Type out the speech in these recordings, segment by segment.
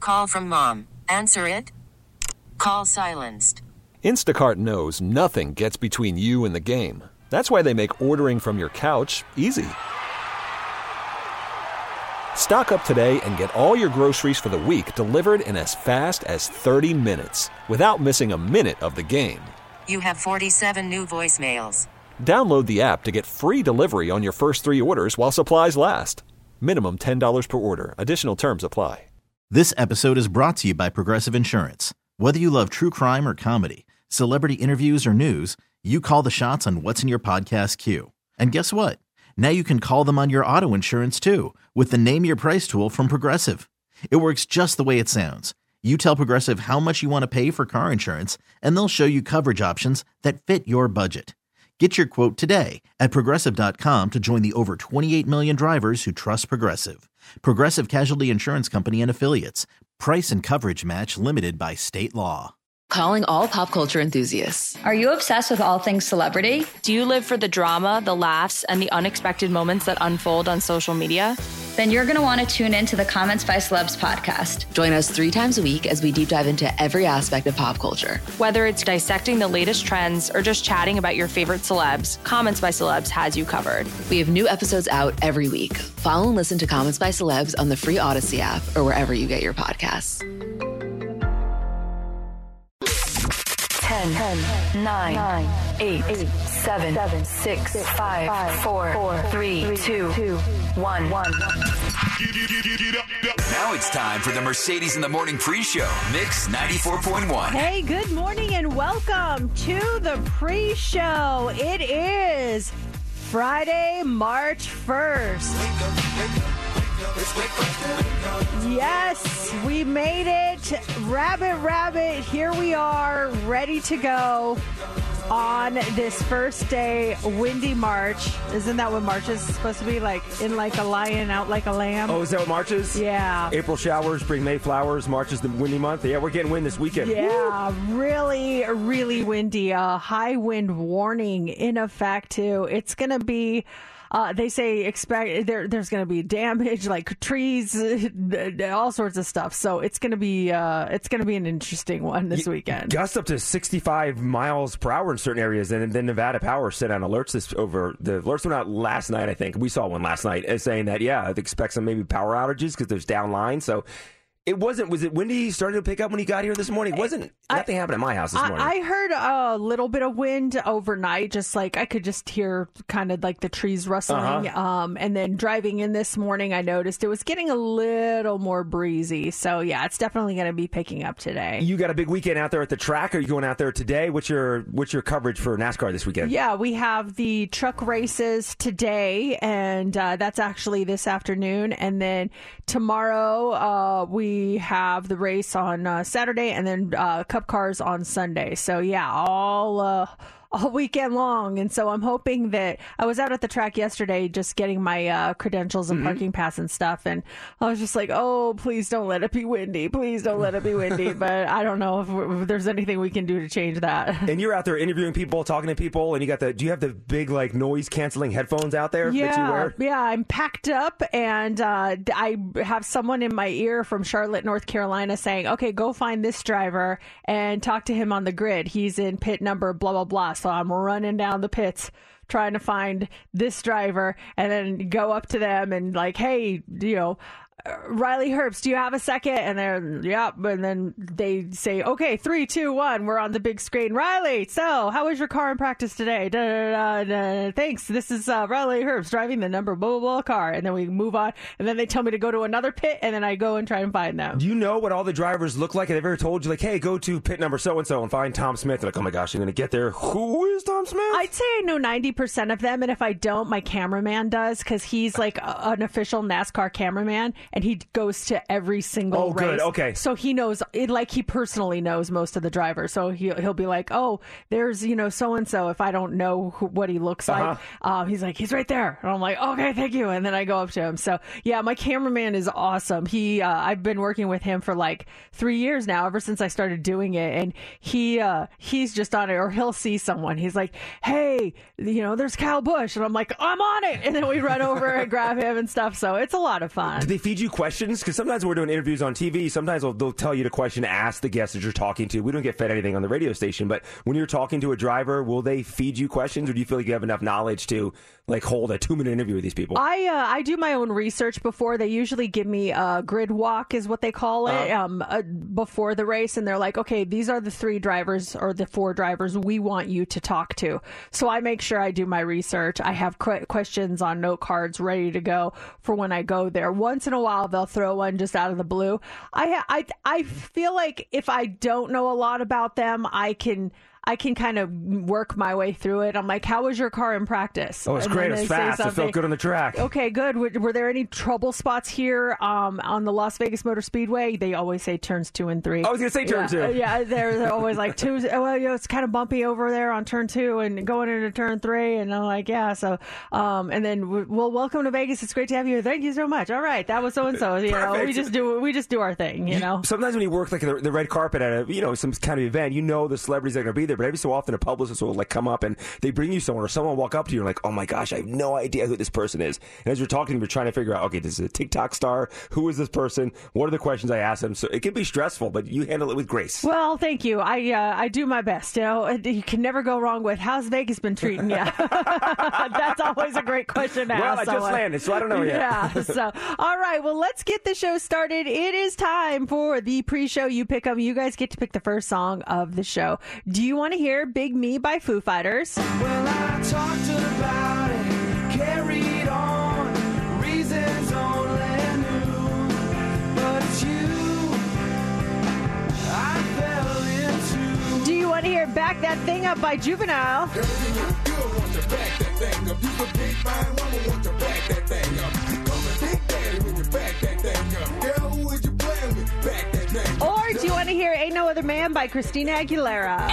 Call from mom. Answer it. Call silenced. Instacart knows nothing gets between you and the game. That's why they make ordering from your couch easy. Stock up today and get all your groceries for the week delivered in as fast as 30 minutes without missing a minute of the game. You have 47 new voicemails. Download the app to get free delivery on your first 3 orders while supplies last. Minimum $10 per order. Additional terms apply. This episode is brought to you by Progressive Insurance. Whether you love true crime or comedy, celebrity interviews or news, you call the shots on what's in your podcast queue. And guess what? Now you can call them on your auto insurance too with the Name Your Price tool from Progressive. It works just the way it sounds. You tell Progressive how much you want to pay for car insurance, and they'll show you coverage options that fit your budget. Get your quote today at Progressive.com to join the over 28 million drivers who trust Progressive. Progressive Casualty Insurance Company and Affiliates. Price and coverage match limited by state law. Calling all pop culture enthusiasts. Are you obsessed with all things celebrity? Do you live for the drama, the laughs, and the unexpected moments that unfold on social media? Then you're going to want to tune in to the Comments by Celebs podcast. Join us 3 times a week as we deep dive into every aspect of pop culture. Whether it's dissecting the latest trends or just chatting about your favorite celebs, Comments by Celebs has you covered. We have new episodes out every week. Follow and listen to Comments by Celebs on the free Odyssey app or wherever you get your podcasts. 10, 9, 8, 7, 6, 5, 4, 3, 2, 1. Now it's time for the Mercedes in the Morning pre-show, Mix 94.1. Hey, good morning and welcome to the pre-show. It is Friday, March 1st. Yes, we made it. Rabbit, here we are, ready to go on this first day, windy March. Isn't that what March is supposed to be? Like, in like a lion, out like a lamb? Oh, is that what March is? Yeah. April showers, bring May flowers. March is the windy month. Yeah, we're getting wind this weekend. Yeah, really, really windy. High wind warning in effect, too. It's going to be... they say there's going to be damage, like trees, all sorts of stuff. So it's going to be an interesting one this weekend. Gusts up to 65 miles per hour in certain areas, and then Nevada Power sent out alerts. The alerts went out last night. I think we saw one last night saying that expect some maybe power outages because there's down lines. So. Was it windy starting to pick up when you got here this morning? Nothing happened at my house this morning. I heard a little bit of wind overnight, just like I could just hear kind of like the trees rustling. And then driving in this morning, I noticed it was getting a little more breezy. So yeah, it's definitely going to be picking up today. You got a big weekend out there at the track. Are you going out there today? What's your coverage for NASCAR this weekend? Yeah, we have the truck races today, and that's actually this afternoon. And then tomorrow we have the race on Saturday, and then Cup cars on Sunday. So yeah, all weekend long. And so I'm hoping that I was out at the track yesterday just getting my credentials and parking pass and stuff, and I was just like, oh, please don't let it be windy. Please don't let it be windy. But I don't know if there's anything we can do to change that. And you're out there interviewing people, talking to people, and do you have the big like noise canceling headphones out there that you wear? Yeah, I'm packed up, and I have someone in my ear from Charlotte, North Carolina saying, okay, go find this driver and talk to him on the grid. He's in pit number blah, blah, blah. So I'm running down the pits trying to find this driver and then go up to them and like, hey, Riley Herbst, do you have a second? And they're, yeah. And then they say, okay, 3, 2, 1. We're on the big screen. Riley, so how was your car in practice today? Thanks. This is Riley Herbst driving the number blah, blah, blah car. And then we move on. And then they tell me to go to another pit. And then I go and try and find them. Do you know what all the drivers look like? Have they ever told you, like, hey, go to pit number so-and-so and find Tom Smith? They're like, oh my gosh, I'm going to get there. Who is Tom Smith? I'd say I know 90% of them. And if I don't, my cameraman does, because he's like an official NASCAR cameraman. And he goes to every single race. Oh, good. Okay. So he knows, like he personally knows most of the drivers. So he'll be like, oh, there's, so-and-so. If I don't know what he looks like, he's like, he's right there. And I'm like, okay, thank you. And then I go up to him. So yeah, my cameraman is awesome. I've been working with him for like 3 years now, ever since I started doing it. And he's just on it, or he'll see someone. He's like, hey, there's Kyle Busch. And I'm like, I'm on it. And then we run over and grab him and stuff. So it's a lot of fun. Do they feed feed you questions? Because sometimes when we're doing interviews on TV, sometimes they'll tell you the question to ask the guest that you're talking to. We don't get fed anything on the radio station, but when you're talking to a driver, will they feed you questions, or do you feel like you have enough knowledge to like hold a 2-minute interview with these people? I do my own research before. They usually give me a grid walk, is what they call it, before the race, and they're like, okay, these are the 3 drivers or the 4 drivers we want you to talk to. So I make sure I do my research. I have questions on note cards ready to go for when I go there. Once in a while, they'll throw one just out of the blue. I feel like if I don't know a lot about them, I can kind of work my way through it. I'm like, how was your car in practice? Oh, it's great. It was fast. It felt good on the track. Okay, good. Were there any trouble spots here on the Las Vegas Motor Speedway? They always say turns 2 and 3. I was going to say turn 2. Yeah, they're always like 2. Well, it's kind of bumpy over there on turn 2 and going into turn 3. And I'm like, yeah. So, and then, well, welcome to Vegas. It's great to have you. Thank you so much. All right, that was so and so. You know, we just do our thing. You know. Sometimes when you work like the red carpet at some kind of event, the celebrities that are going to be there. But every so often a publicist will like come up and they bring you someone, or someone will walk up to you and like, oh my gosh, I have no idea who this person is. And as you're talking to them, you're trying to figure out, okay, this is a TikTok star. Who is this person? What are the questions I ask them? So it can be stressful, but you handle it with grace. Well, thank you. I do my best. You can never go wrong with how's Vegas been treating you. That's always a great question to ask. Well, I just landed, so I don't know yet. Yeah. So, all right. Well, let's get the show started. It is time for the pre-show You Pick 'em. You guys get to pick the first song of the show. Do you want to hear Big Me by Foo Fighters? Well, I talked about it, carried on, reasons only knew, but it's you I fell into. Do you want to hear Back That Thing Up by Juvenile? Girl, you want to back that thing up. You could be fine woman, want to back that thing up. Come and big daddy when you back that thing up. Girl, who would you play with? Back that thing up. Or do you want to hear Ain't No Other Man by Christina Aguilera?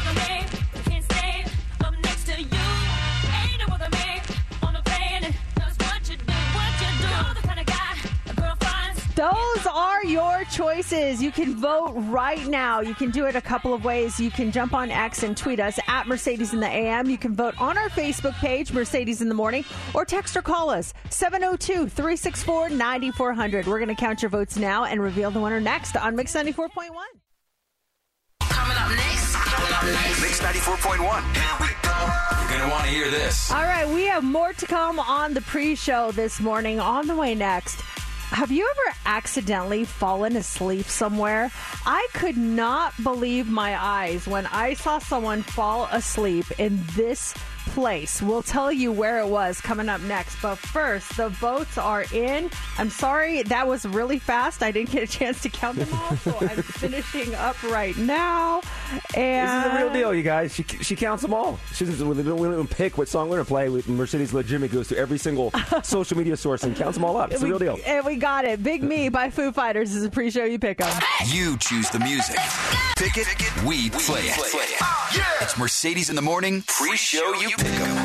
Those are your choices. You can vote right now. You can do it a couple of ways. You can jump on X and tweet us at Mercedes in the AM. You can vote on our Facebook page, Mercedes in the Morning, or text or call us 702-364-9400. We're going to count your votes now and reveal the winner next on Mix 94.1. Coming up next. Mix 94.1. Here we go. You're going to want to hear this. All right, we have more to come on the pre-show this morning. On the way next. Have you ever accidentally fallen asleep somewhere? I could not believe my eyes when I saw someone fall asleep in this place. We'll tell you where it was coming up next. But first, the votes are in. I'm sorry, that was really fast. I didn't get a chance to count them all, so I'm finishing up right now. And this is the real deal, you guys. She counts them all. She doesn't even pick what song we're going to play. Mercedes legitimate goes to every single social media source and counts them all up. It's the real deal. And we got it. Big Me by Foo Fighters is a pre-show You Pick 'em. You choose the music. Pick it, we play it. It's Mercedes in the Morning, pre-show You Pick 'em.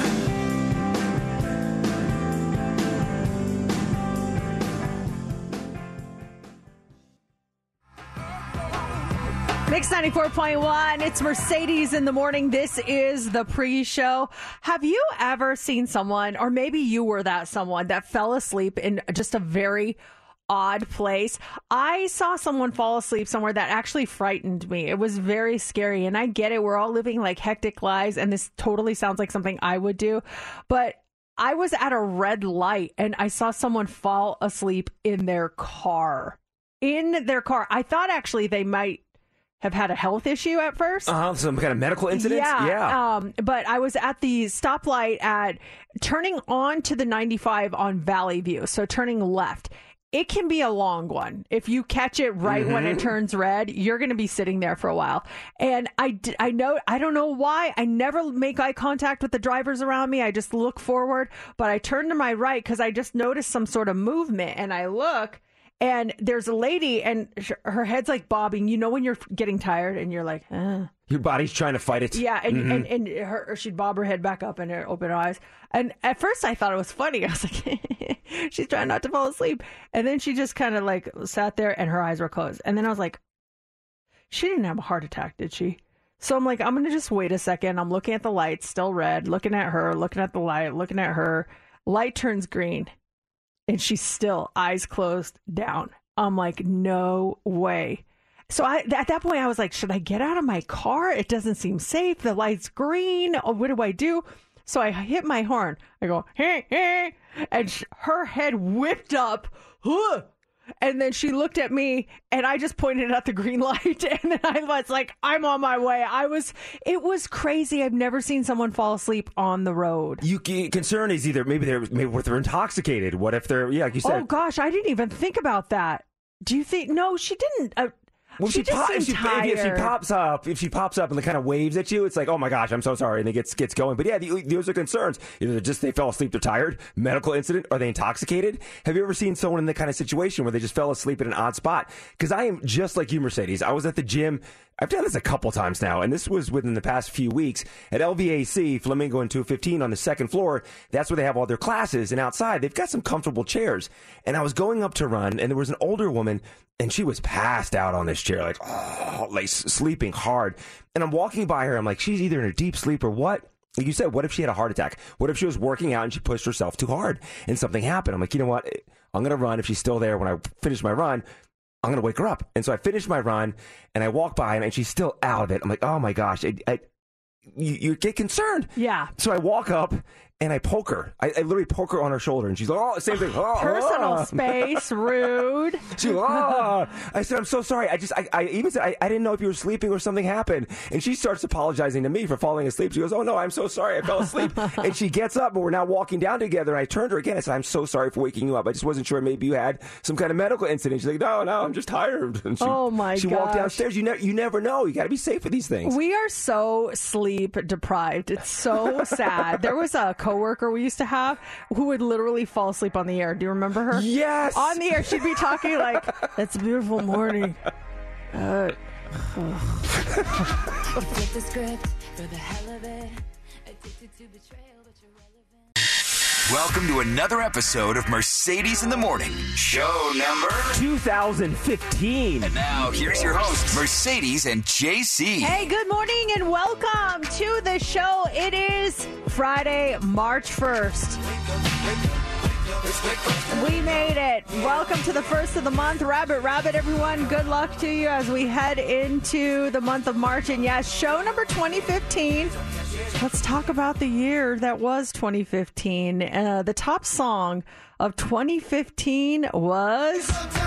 Mix 94.1, it's Mercedes in the Morning. This is the pre-show. Have you ever seen someone, or maybe you were that someone, that fell asleep in just a very odd place? I saw someone fall asleep somewhere that actually frightened me. It was very scary, and I get it. We're all living like hectic lives, and this totally sounds like something I would do, but I was at a red light, and I saw someone fall asleep in their car. I thought actually they might have had a health issue at first. Some kind of medical incident? Yeah. But I was at the stoplight at turning on to the 95 on Valley View, so turning left. It can be a long one. If you catch it right when it turns red, you're going to be sitting there for a while. And I don't know why. I never make eye contact with the drivers around me. I just look forward. But I turn to my right because I just noticed some sort of movement. And I look, and there's a lady, and her head's like bobbing. You know when you're getting tired and you're like, Your body's trying to fight it. Yeah, and she'd bob her head back up and open her eyes. And at first I thought it was funny. I was like, she's trying not to fall asleep. And then she just kind of like sat there and her eyes were closed. And then I was like, she didn't have a heart attack, did she? So I'm like, I'm going to just wait a second. I'm looking at the light, still red, looking at her, looking at the light, looking at her. Light turns green. and she's still eyes closed down. I'm like, no way. So at that point, I was like, should I get out of my car? It doesn't seem safe. The light's green. Oh, what do I do? So I hit my horn. I go, hey, hey. And her head whipped up. Huh. And then she looked at me, and I just pointed at the green light. And then I was like, I'm on my way. It was crazy. I've never seen someone fall asleep on the road. Concern is either maybe they're intoxicated. What if they're, like you said. Oh, gosh, I didn't even think about that. Do you think? No, she didn't. Well, if she pops up and the kind of waves at you, it's like, oh my gosh, I'm so sorry, and it gets going. But yeah, those are concerns. Either they fell asleep, they're tired, medical incident, are they intoxicated? Have you ever seen someone in that kind of situation where they just fell asleep at an odd spot? Because I am just like you, Mercedes. I was at the gym. I've done this a couple times now, and this was within the past few weeks at LVAC, Flamingo and 215 on the second floor. That's where they have all their classes, and outside they've got some comfortable chairs. And I was going up to run, and there was an older woman, and she was passed out on this chair, like sleeping hard. And I'm walking by her, I'm like, she's either in a deep sleep or what? Like you said, what if she had a heart attack? What if she was working out and she pushed herself too hard and something happened? I'm like, you know what? I'm going to run. If she's still there when I finish my run, I'm going to wake her up. And so I finished my run, and I walk by, and she's still out of it. I'm like, oh, my gosh. You get concerned. Yeah. So I walk up, and I poke her. I literally poke her on her shoulder, and she's like, oh, same thing. Oh, personal space, rude. She's like, oh. I said, I'm so sorry. I even said, I didn't know if you were sleeping or something happened. And she starts apologizing to me for falling asleep. She goes, oh, no, I'm so sorry. I fell asleep. And she gets up, and we're now walking down together. And I turned to her again. I said, I'm so sorry for waking you up. I just wasn't sure maybe you had some kind of medical incident. She's like, no, I'm just tired. And she walked downstairs. You never know. You got to be safe with these things. We are so sleep deprived. It's so sad. There was a coworker we used to have who would literally fall asleep on the air. Do you remember her? Yes. On the air, she'd be talking like, "It's a beautiful morning." Flip the script for the hell of it. Addicted to betrayal, but you're relevant. Welcome to another episode of Mercedes in the Morning, show number 2015. And now here's your host, Mercedes and JC. Hey, good morning and welcome to the show. It is Friday, March 1st. We made it. Welcome to the first of the month. Rabbit, everyone. Good luck to you as we head into the month of March. And yes, show number 2015. Let's talk about the year that was 2015. The top song of 2015 was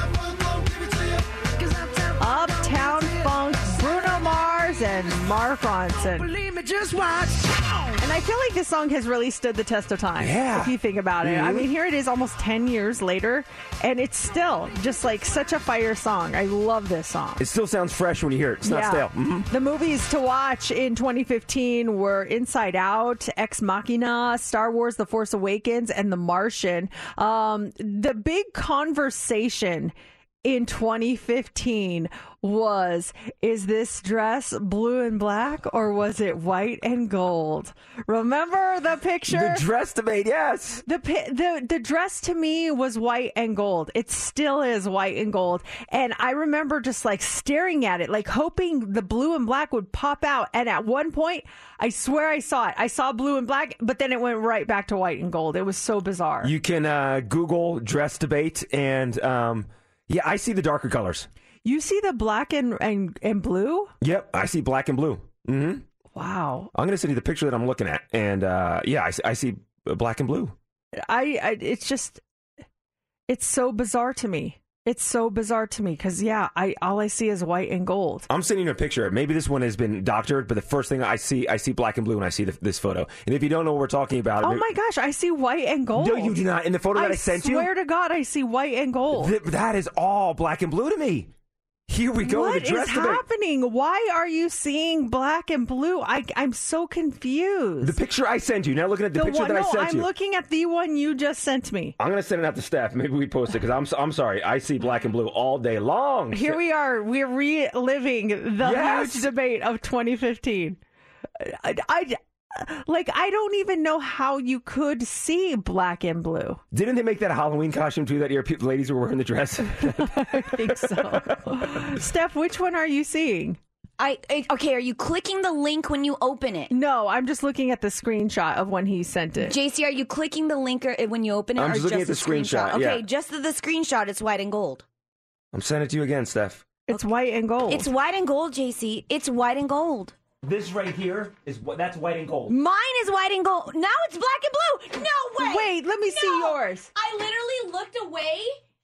Uptown Funk, Bruno Mars, and Mark Ronson. Believe me, just watch. And I feel like this song has really stood the test of time. Yeah. If you think about it. I mean, here it is almost 10 years later, and it's still just like such a fire song. I love this song. It still sounds fresh when you hear it. It's not stale. Mm-hmm. The movies to watch in 2015 were Inside Out, Ex Machina, Star Wars The Force Awakens, and The Martian. The big conversation in 2015 was, is this dress blue and black or was it white and gold? Remember the picture? The dress debate, yes. The dress to me was white and gold. It still is white and gold. And I remember just like staring at it, like hoping the blue and black would pop out. And at one point, I swear I saw it. I saw blue and black, but then it went right back to white and gold. It was so bizarre. You can Google dress debate and... yeah, I see the darker colors. You see the black and blue? Yep, I see black and blue. Mm-hmm. Wow. I'm going to send you the picture that I'm looking at. And yeah, I see black and blue. It's just, it's so bizarre to me. It's so bizarre to me because, yeah, all I see is white and gold. I'm sending you a picture. Maybe this one has been doctored, but the first thing I see black and blue when I see this photo. And if you don't know what we're talking about... Oh, my gosh, I see white and gold. No, you do not. In the photo that I sent you... I swear to God, I see white and gold. That is all black and blue to me. Here we go. What the dress is debate. happening? Why are you seeing black and blue? I'm so confused. The picture I sent you. Now looking at the picture that I sent you. I'm looking at the one you just sent me. I'm going to send it out to Steph. Maybe we post it because I'm sorry. I see black and blue all day long. Here we are. We're reliving the huge debate of 2015. I don't even know how you could see black and blue. Didn't they make that a Halloween costume too that year? Ladies were wearing the dress. I think so. Steph, which one are you seeing? Okay, are you clicking the link when you open it? No, I'm just looking at the screenshot of when he sent it. JC, are you clicking the link when you open it? I'm or just looking at the screenshot, Okay, yeah. just the screenshot, it's white and gold. I'm sending it to you again, Steph. It's white and gold. It's white and gold, JC. It's white and gold. This right here that's white and gold. Mine is white and gold. Now it's black and blue. No way. Wait, let me see yours. I literally looked away.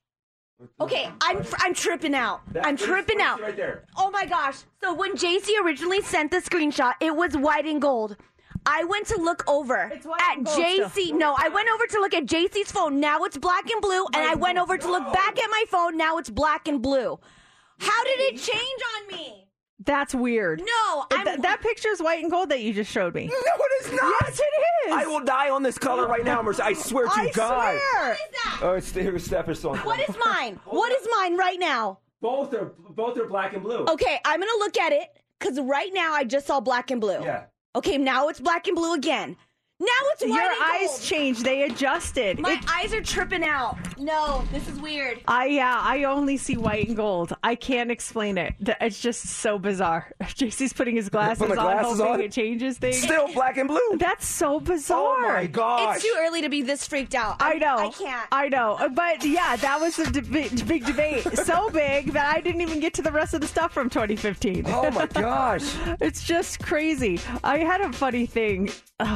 Okay, I'm tripping out. I'm tripping out. Right there. Oh my gosh. So when JC originally sent the screenshot, it was white and gold. I went to look over at JC. No, I went over to look at JC's phone. Now it's black and blue. And I went over to look back at my phone. Now it's black and blue. How did it change on me? That's weird. No, that picture is white and gold that you just showed me. No, it is not. Yes, it is. I will die on this color right now, Mercy. I swear to I God. swear. What is that? Oh, it's here's Steph is on. What is mine? What is mine right now? Both are black and blue. Okay, I'm going to look at it because right now I just saw black and blue. Yeah. Okay, now it's black and blue again. Now it's white Your and gold. eyes changed. They adjusted. My eyes are tripping out. No, this is weird. I only see white and gold. I can't explain it. It's just so bizarre. JC's putting his glasses, Put my glasses hoping on. it changes things. Still black and blue. That's so bizarre. Oh my gosh. It's too early to be this freaked out. I know. I can't. I know. But yeah, that was a big debate. So big that I didn't even get to the rest of the stuff from 2015. Oh my gosh. It's just crazy. I had a funny thing.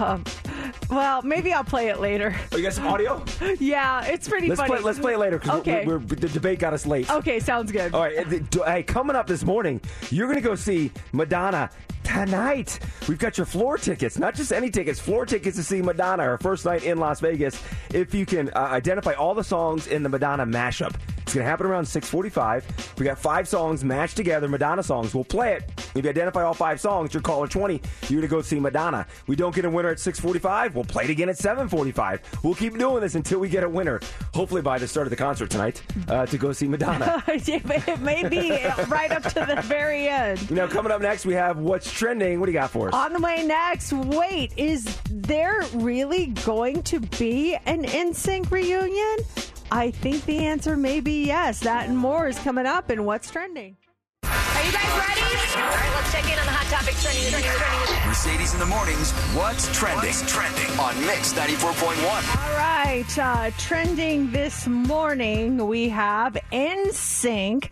Well, maybe I'll play it later. Oh, you got some audio? Yeah, it's pretty funny. Let's play it later because Okay. the debate got us late. Okay, sounds good. All right, hey, coming up this morning, you're going to go see Madonna tonight. We've got your floor tickets, not just any tickets, floor tickets to see Madonna, her first night in Las Vegas. If you can identify all the songs in the Madonna mashup. It's going to happen around 6:45. We got 5 songs matched together, Madonna songs. We'll play it. If you identify all 5 songs, you're caller 20. You're going to go see Madonna. We don't get a winner at 6:45. We'll play it again at 7:45. We'll keep doing this until we get a winner. Hopefully by the start of the concert tonight to go see Madonna. It may be right up to the very end. Now, coming up next, we have What's Trending. What do you got for us? On the way next, wait, is there really going to be an NSYNC reunion? I think the answer may be yes. That and more is coming up in What's Trending. Are you guys ready? All right, let's check in on the hot topics trending. Mercedes in the mornings. What's trending? On Mix 94.1. All right, trending this morning, we have NSYNC.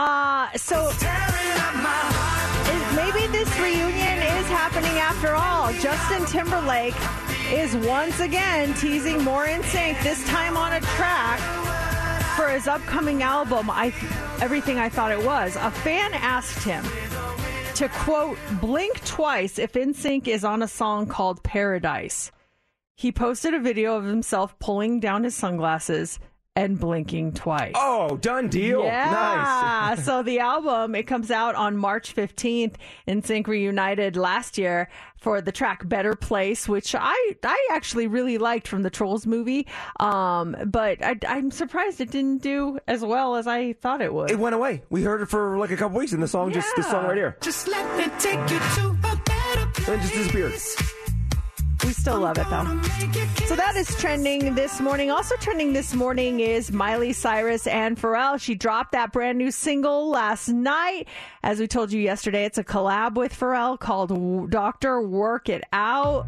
Maybe this reunion is happening after all. Justin Timberlake is once again teasing more NSYNC, this time on a track for his upcoming album, Everything I Thought It Was. A fan asked him to, quote, blink twice if NSYNC is on a song called Paradise. He posted a video of himself pulling down his sunglasses and blinking twice. Oh, done deal. Yeah. Nice. So the album, it comes out on March 15th. NSYNC reunited last year for the track Better Place, which I actually really liked from the Trolls movie. But I'm surprised it didn't do as well as I thought it would. It went away. We heard it for like a couple weeks, and the song this song right here. Just let me take you to a better place. And it just disappeared. We still love it, though. So that is trending this morning. Also trending this morning is Miley Cyrus and Pharrell. She dropped that brand new single last night. As we told you yesterday, it's a collab with Pharrell called Doctor Work It Out.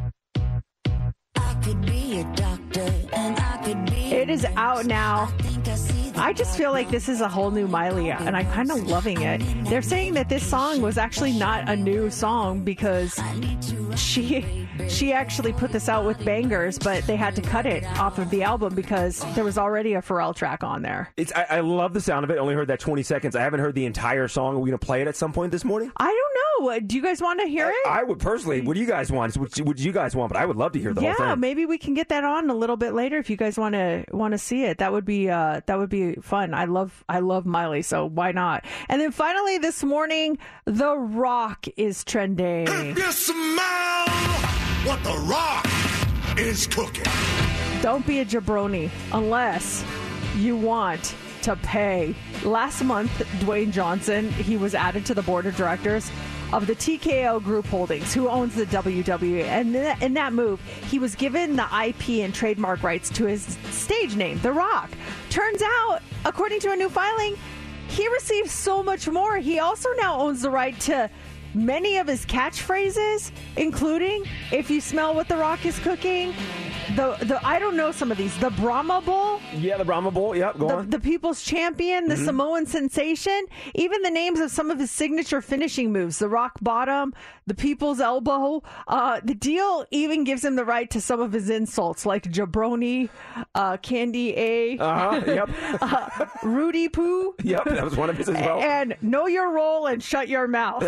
I could be a doctor and I could be It is out now. I just feel like this is a whole new Miley, and I'm kind of loving it. They're saying that this song was actually not a new song because she actually put this out with Bangers, but they had to cut it off of the album because there was already a Pharrell track on there. I love the sound of it. I only heard that 20 seconds. I haven't heard the entire song. Are we going to play it at some point this morning? I don't know. Do you guys want to hear it? I would personally. What do you guys want? What do you guys want? But I would love to hear the whole thing. Yeah, maybe we can get that on a little bit later if you guys want to see it. That would be fun. I love Miley, so why not? And then finally this morning, The Rock is trending. If you smell what The Rock is cooking. Don't be a jabroni unless you want to pay. Last month, Dwayne Johnson, he was added to the board of directors of the TKO Group Holdings, who owns the WWE. And in that move, he was given the IP and trademark rights to his stage name, The Rock. Turns out, according to a new filing, he receives so much more. He also now owns the right to many of his catchphrases, including "If you smell what The Rock is cooking," the I don't know some of these. The Brahma Bull. Yeah, the Brahma Bull. Yep, go on. The People's Champion, the Samoan Sensation, even the names of some of his signature finishing moves, the Rock Bottom, the People's Elbow. The deal even gives him the right to some of his insults, like jabroni, Candy A, Yep. Rudy Poo. Yep, that was one of his as well. And know your role and shut your mouth.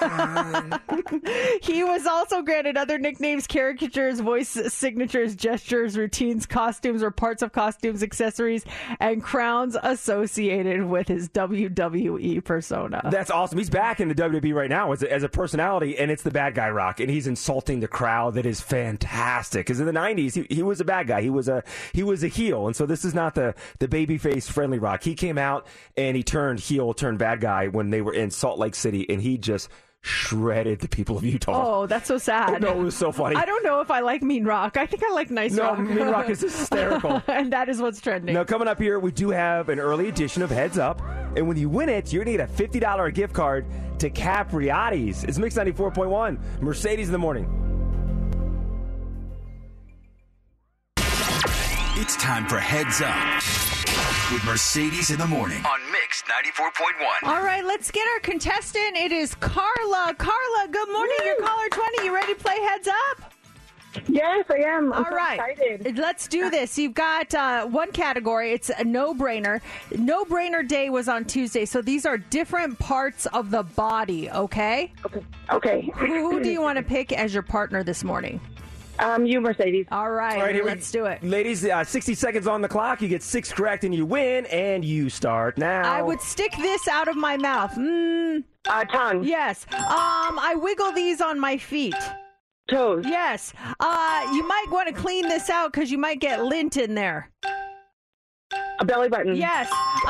He was also granted other nicknames, caricatures, voice signatures, gestures, routines, costumes, or parts of costumes, accessories, and crowns associated with his WWE persona. That's awesome. He's back in the WWE right now as a personality, and it's the bad guy Rock, and he's insulting the crowd. That is fantastic. Because in the 90s, he was a bad guy. He was a heel, and so this is not the babyface friendly Rock. He came out and he turned heel, turned bad guy when they were in Salt Lake City, and he just shredded the people of Utah. Oh, that's so sad. No, it was so funny. I don't know if I like Mean Rock. I think I like Nice Rock. No, Mean Rock is hysterical. And that is what's trending. Now, coming up here, we do have an early edition of Heads Up. And when you win it, you're going to get a $50 gift card to Capriati's. It's Mix 94.1, Mercedes in the Morning. It's time for Heads Up with Mercedes in the Morning on Mix 94.1. All right, let's get our contestant. It is Carla. Carla, good morning. You're caller 20. You ready to play Heads Up? Yes, I am. I'm All so right. excited. Let's do this. You've got one category. It's a no-brainer. No-brainer day was on Tuesday, so these are different parts of the body, okay? Okay. Who do you want to pick as your partner this morning? You, Mercedes. All right, here let's do it. Ladies, 60 seconds on the clock. You get 6 correct and you win, and you start now. I would stick this out of my mouth. Tongue. Yes. I wiggle these on my feet. Toes. Yes. You might want to clean this out because you might get lint in there. A belly button. Yes.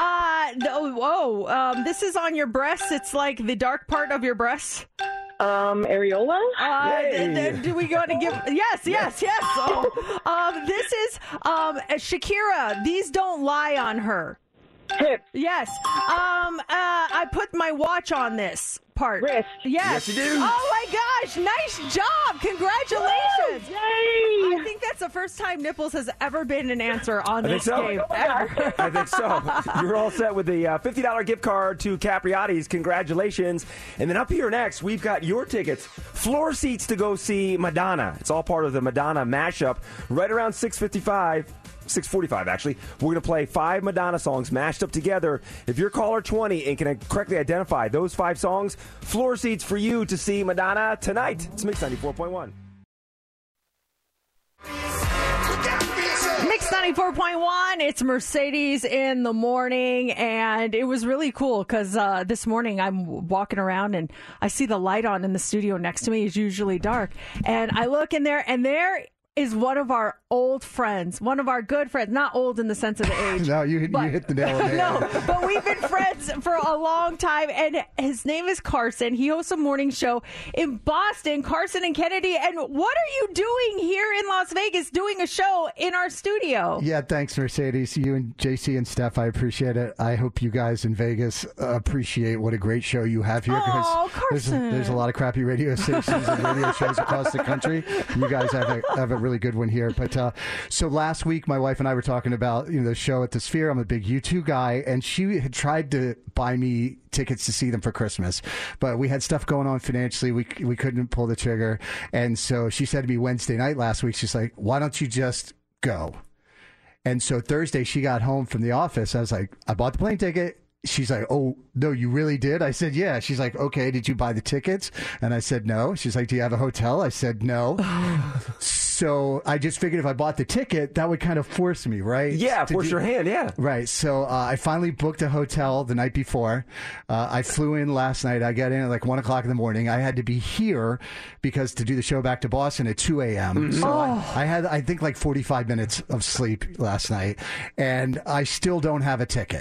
This is on your breasts. It's like the dark part of your breasts. Areola? Do we go to give? Yes. Oh. This is Shakira. These don't lie on her. Hips. Yes. I put my watch on this part. Wrist. Yes. Yes, you do. Oh my gosh! Nice job! Congratulations! Yay! I think that's the first time nipples has ever been an answer on this game. Ever. I think so. You're all set with the $50 gift card to Capriati's. Congratulations. And then up here next, we've got your tickets, floor seats to go see Madonna. It's all part of the Madonna mashup. Right around 6:45 actually. We're going to play 5 Madonna songs mashed up together. If you're caller 20 and can correctly identify those 5 songs, floor seats for you to see Madonna tonight. It's Mix 94.1. Mix 94.1, it's Mercedes in the Morning, and it was really cool because this morning I'm walking around and I see the light on in the studio next to me. It's usually dark, and I look in there, and there is one of our old friends, one of our good friends, not old in the sense of the age. No, you hit the nail on the head. No, but we've been friends for a long time, and his name is Carson. He hosts a morning show in Boston, Carson and Kennedy. And what are you doing here in Las Vegas, doing a show in our studio? Yeah, thanks, Mercedes. You and JC and Steph, I appreciate it. I hope you guys in Vegas appreciate what a great show you have here. Oh, Carson. There's a lot of crappy radio stations and radio shows across the country. You guys have a really good one here. But so last week, my wife and I were talking about the show at the Sphere. I'm a big U2 guy, and she had tried to buy me tickets to see them for Christmas, but we had stuff going on financially. We couldn't pull the trigger, and so she said to me Wednesday night last week, she's like, "Why don't you just go?" And so Thursday, she got home from the office. I was like, "I bought the plane ticket." She's like, "Oh, no, you really did?" I said, "Yeah." She's like, "Okay, did you buy the tickets?" And I said, "No." She's like, "Do you have a hotel?" I said, "No." So I just figured if I bought the ticket, that would kind of force me, right? Yeah, force your hand, yeah. Right. So I finally booked a hotel the night before. I flew in last night. I got in at like 1 o'clock in the morning. I had to be here because to do the show back to Boston at 2 a.m. Mm-hmm. So I had, I think, like 45 minutes of sleep last night, and I still don't have a ticket.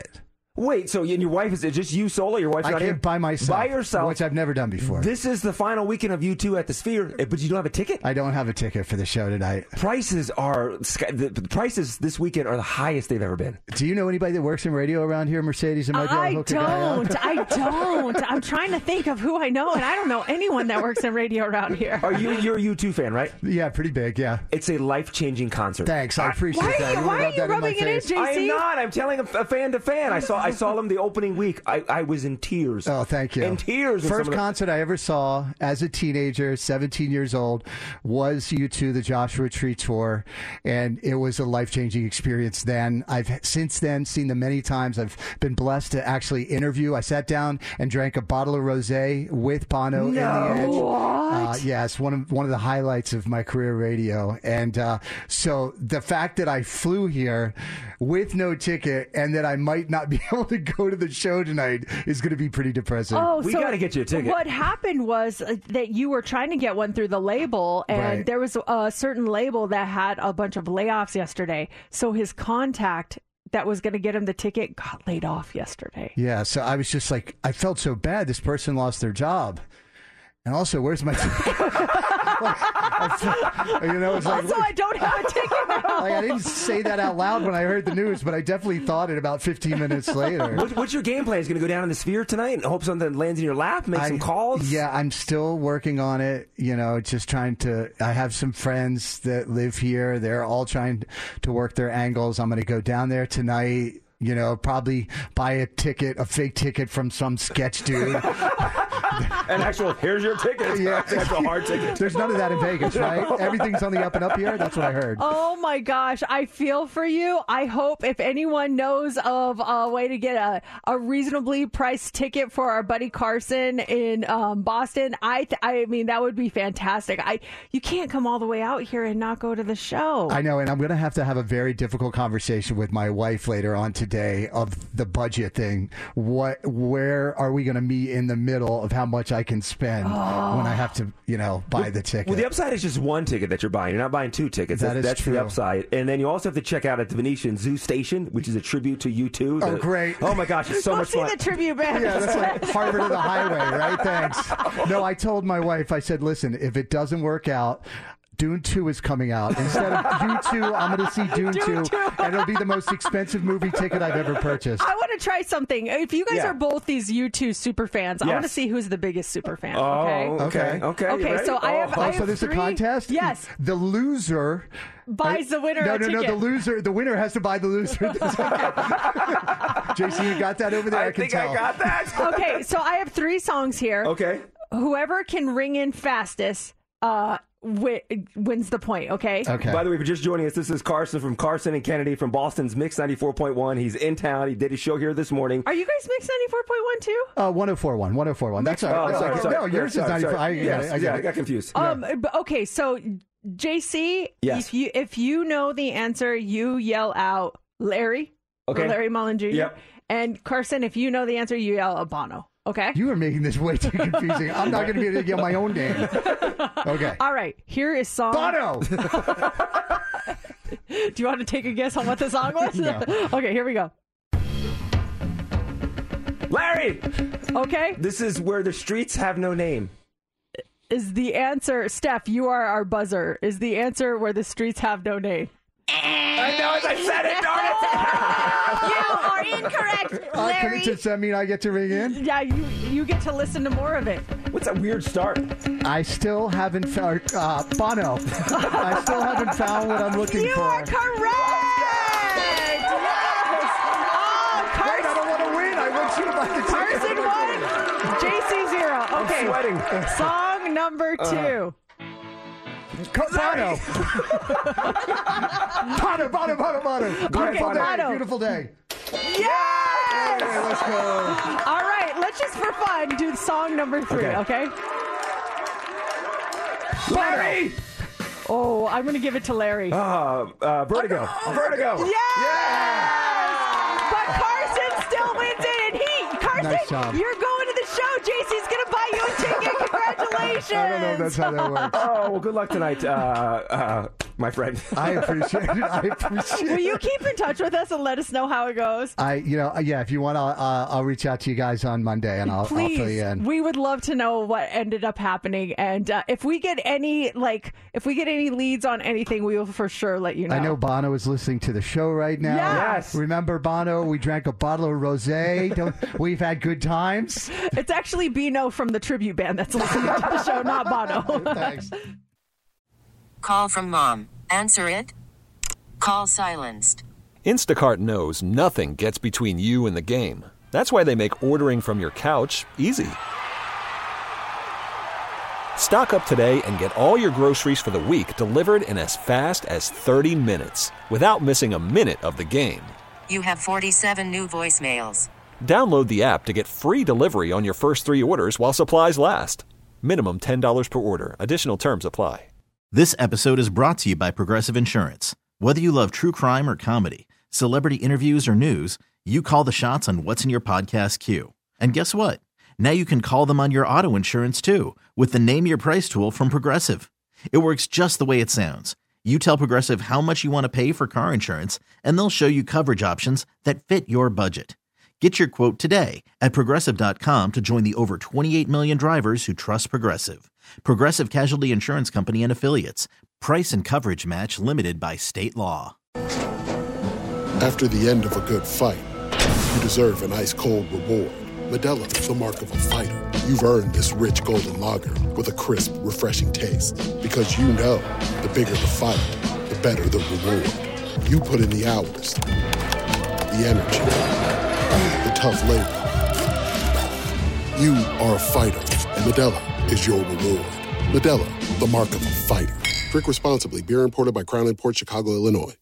Wait, so and your wife, is it just you solo? Your wife's I not here? came by myself. By yourself. Which I've never done before. This is the final weekend of U2 at the Sphere, but you don't have a ticket? I don't have a ticket for the show tonight. The prices this weekend are the highest they've ever been. Do you know anybody that works in radio around here, Mercedes? And might be able to hook a guy up? I don't. I'm trying to think of who I know, and I don't know anyone that works in radio around here. You're a U2 fan, right? Yeah, pretty big, yeah. It's a life-changing concert. Thanks, I appreciate that. Why are you rubbing it in, JC? I am not. I'm telling a fan to fan. I saw them the opening week. I was in tears. Oh, thank you. In tears. First concert I ever saw as a teenager, 17 years old, was U2, the Joshua Tree Tour, and it was a life-changing experience then. I've since then seen them many times. I've been blessed to actually interview. I sat down and drank a bottle of rosé with Bono in the Edge. What? Yes, one of the highlights of my career radio. And so the fact that I flew here with no ticket and that I might not be able to go to the show tonight is going to be pretty depressing. We got to get you a ticket. What happened was that you were trying to get one through the label, and there was a certain label that had a bunch of layoffs yesterday. So his contact that was going to get him the ticket got laid off yesterday. Yeah, so I was just like, I felt so bad. This person lost their job. And also, where's my ticket? It's like, also, I don't have a ticket now. I didn't say that out loud when I heard the news, but I definitely thought it about 15 minutes later. What's your game plan? Is going to go down in the Sphere tonight and hope something lands in your lap, make some calls? Yeah, I'm still working on it. Just trying to. I have some friends that live here. They're all trying to work their angles. I'm going to go down there tonight. Probably buy a fake ticket from some sketch dude. An actual, here's your ticket. Yeah. It's a hard ticket. There's none of that in Vegas, right? Everything's on the up and up here. That's what I heard. Oh my gosh, I feel for you. I hope if anyone knows of a way to get a reasonably priced ticket for our buddy Carson in Boston, I mean that would be fantastic. You can't come all the way out here and not go to the show. I know, and I'm going to have a very difficult conversation with my wife later on today of the budget thing. Where are we going to meet in the middle of how much I can spend when I have to, buy the ticket? Well, the upside is just one ticket that you're buying. You're not buying two tickets. That's true. The upside. And then you also have to check out at the Venetian Zoo Station, which is a tribute to U2. Oh, great. Oh, my gosh, it's so much fun. See the tribute band. Yeah, that's like Harvard of the Highway, right? Thanks. No, I told my wife, I said, listen, if it doesn't work out, Dune 2 is coming out. Instead of U2, I'm going to see Dune 2, and it'll be the most expensive movie ticket I've ever purchased. I want to try something. If you guys are both these U2 super fans, I want to see who's the biggest super fan. Okay. So I have so there's three. a contest? Yes. The loser buys the winner a ticket. No, the winner has to buy the loser the ticket. JC, you got that over there? I think I got that. Okay, so I have 3 songs here. Okay. Whoever can ring in fastest wins the point, okay? By the way, if you're just joining us, this is Carson from Carson and Kennedy from Boston's Mix 94.1. He's in town. He did his show here this morning. Are you guys Mix 94.1 too? 104.1. That's all right. Sorry. No, yours is 94. I got confused. Okay, so JC, yes. if you know the answer, you yell out Larry. Okay. Larry Mullen Jr. Yep. And Carson, if you know the answer, you yell Bono. Okay. You are making this way too confusing. I'm not going to be able to get my own name. Okay. All right. Here is song. Bono! Do you want to take a guess on what the song was? No. Okay, here we go. Larry! Okay. This is Where the Streets Have No Name. Is the answer, Steph, you are our buzzer. Is the answer Where the Streets Have No Name? I know, as I said it, darn it! You are incorrect, Larry. Does that mean I get to ring in? Yeah, you get to listen to more of it. What's that weird start? I still haven't found Bono. I still haven't found what I'm looking for. You are correct! Yes! Wait, I don't want to win. I want you to buy the ticket. Carson 1, JC 0. Okay. I'm sweating. Song number 2. Bono. Bono. Beautiful day. Yes! Okay, let's go. All right, let's just for fun do song number 3, okay? Larry! Oh, I'm going to give it to Larry. Vertigo. Vertigo. Yes! But Carson still wins it, and Carson, Nice job. you're going to the show. JC's going to buy you a ticket. Congratulations. I don't know if that's how that works. Oh, well, good luck tonight. my friend. I appreciate it. Will you keep in touch with us and let us know how it goes? If you want, I'll reach out to you guys on Monday and I'll fill you in. We would love to know what ended up happening, and if we get any leads on anything, we will for sure let you know. I know Bono is listening to the show right now. Yes. Remember Bono? We drank a bottle of rosé. We've had good times. It's actually Bino from the tribute band that's listening to the show, not Bono. Thanks. Call from mom. Answer it. Call silenced. Instacart knows nothing gets between you and the game. That's why they make ordering from your couch easy. Stock up today and get all your groceries for the week delivered in as fast as 30 minutes without missing a minute of the game. You have 47 new voicemails. Download the app to get free delivery on your first 3 orders while supplies last. Minimum $10 per order. Additional terms apply. This episode is brought to you by Progressive Insurance. Whether you love true crime or comedy, celebrity interviews or news, you call the shots on what's in your podcast queue. And guess what? Now you can call them on your auto insurance too with the Name Your Price tool from Progressive. It works just the way it sounds. You tell Progressive how much you want to pay for car insurance, and they'll show you coverage options that fit your budget. Get your quote today at Progressive.com to join the over 28 million drivers who trust Progressive. Progressive Casualty Insurance Company and Affiliates. Price and coverage match limited by state law. After the end of a good fight, you deserve an ice-cold reward. Modelo, the mark of a fighter. You've earned this rich golden lager with a crisp, refreshing taste. Because you know, the bigger the fight, the better the reward. You put in the hours, the energy, the tough labor. You are a fighter, and Modelo is your reward. Modelo, the mark of a fighter. Drink responsibly. Beer imported by Crown Imports, Chicago, Illinois.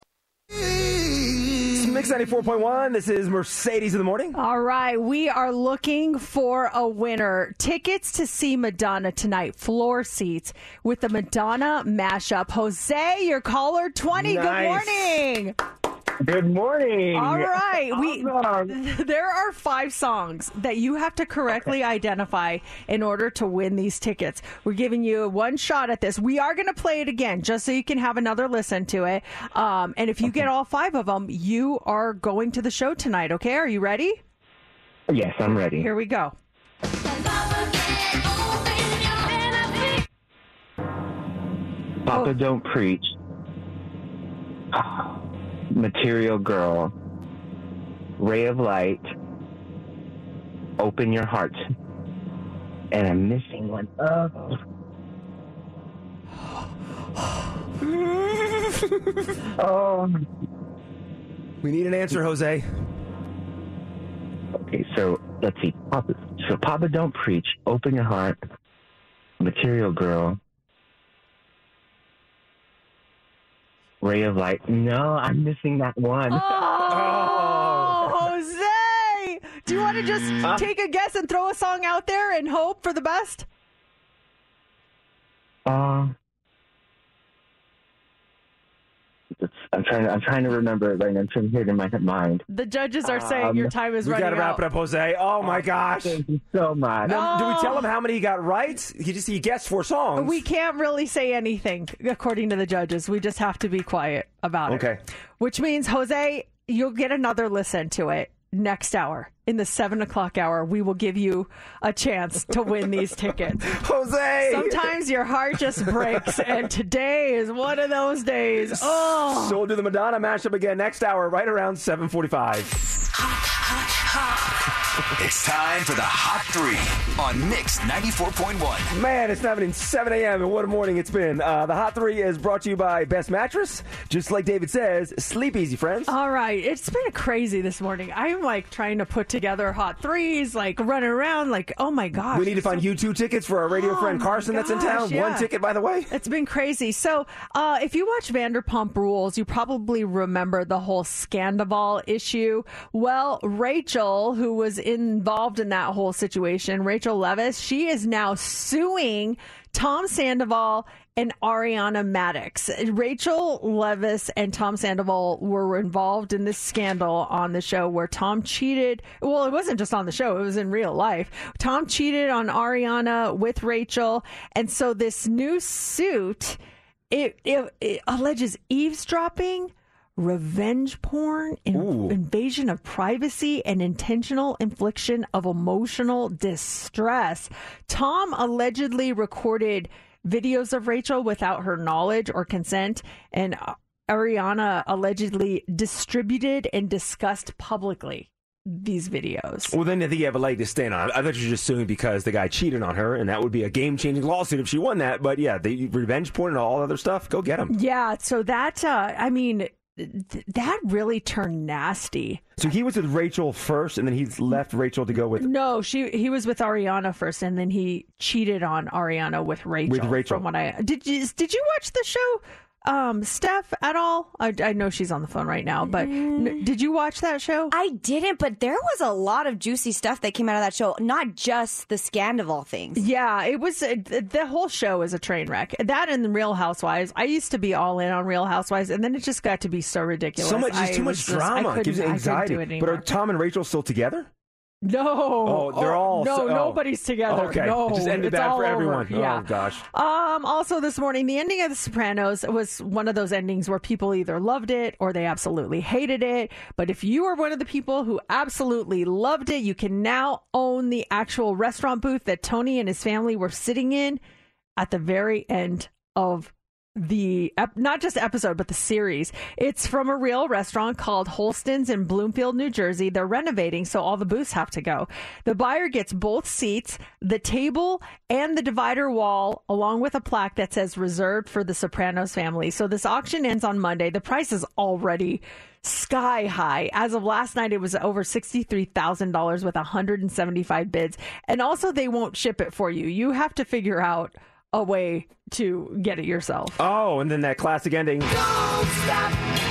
Mix 94.1. This is Mercedes in the Morning. All right. We are looking for a winner. Tickets to see Madonna tonight. Floor seats with the Madonna mashup. Jose, your caller 20. Nice. Good morning. Good morning. All right. Awesome. There are 5 songs that you have to correctly identify in order to win these tickets. We're giving you one shot at this. We are going to play it again just so you can have another listen to it. And if you get all 5 of them, you are going to the show tonight. Okay? Are you ready? Yes, I'm ready. Here we go. Papa Don't Preach. Material Girl. Ray of Light. Open Your Heart. And I'm missing one. Oh. We need an answer, Jose. Okay, so let's see. Papa Don't Preach. Open Your Heart. Material Girl. Ray of Light. No, I'm missing that one. Oh, Jose! Do you want to just take a guess and throw a song out there and hope for the best? I'm trying to remember it right now. I'm trying to hear it in my mind. The judges are saying your time is running out. We got to wrap it up, Jose. Oh, my gosh. Thank you so much. Now, do we tell him how many he got right? He guessed 4 songs. We can't really say anything, according to the judges. We just have to be quiet about it. Okay. Which means, Jose, you'll get another listen to it next hour. In the 7 o'clock hour, we will give you a chance to win these tickets. Jose! Sometimes your heart just breaks, and today is one of those days. Oh! So we'll do the Madonna mashup again next hour, right around 7:45. It's time for the Hot 3 on Mix 94.1. Man, it's happening 7 a.m. and what a morning it's been. The Hot 3 is brought to you by Best Mattress. Just like David says, sleep easy, friends. All right. It's been crazy this morning. I'm like trying to put together Hot 3s, like running around like, oh my gosh. We need to find you 2 tickets for our radio friend Carson that's in town. Yeah. 1 ticket, by the way. It's been crazy. So if you watch Vanderpump Rules, you probably remember the whole Scandival issue. Well, Rachel, who was involved in that whole situation, Rachel Leviss, she is now suing Tom Sandoval and Ariana Madix. Rachel Leviss and Tom Sandoval were involved in this scandal on the show where Tom cheated. Well, it wasn't just on the show. It was in real life. Tom cheated on Ariana with Rachel. And so this new suit It alleges eavesdropping, revenge porn, invasion of privacy, and intentional infliction of emotional distress. Tom allegedly recorded videos of Rachel without her knowledge or consent, and Ariana allegedly distributed and discussed publicly these videos. Well, then I think you have a leg to stand on. I thought you were just suing because the guy cheated on her, and that would be a game-changing lawsuit if she won that. But yeah, the revenge porn and all other stuff, go get him. Yeah, so that, that really turned nasty. So he was with Rachel first, and then he left Rachel to go with... No, he was with Ariana first, and then he cheated on Ariana with Rachel. With Rachel. From what did you watch the show, Steph, at all? I know she's on the phone right now, but did you watch that show? I didn't, but there was a lot of juicy stuff that came out of that show, not just the Scandival things. Yeah, it was, the whole show is a train wreck. That and Real Housewives. I used to be all in on Real Housewives, and then it just got to be so ridiculous. Just too much drama. It gives you anxiety. But are Tom and Rachel still together? No. Oh, they're all... nobody's together. Okay. No, it just ended bad for everyone. Yeah. Oh, gosh. Also this morning, the ending of The Sopranos was one of those endings where people either loved it or they absolutely hated it. But if you are one of the people who absolutely loved it, you can now own the actual restaurant booth that Tony and his family were sitting in at the very end of the not just episode, but the series. It's from a real restaurant called Holston's in Bloomfield, New Jersey. They're renovating, so all the booths have to go. The buyer gets both seats, the table, and the divider wall, along with a plaque that says reserved for the Sopranos family. So this auction ends on Monday. The price is already sky high. As of last night, it was over $63,000 with 175 bids. And also, they won't ship it for you. You have to figure out a way to get it yourself. Oh, and then that classic ending. Don't stop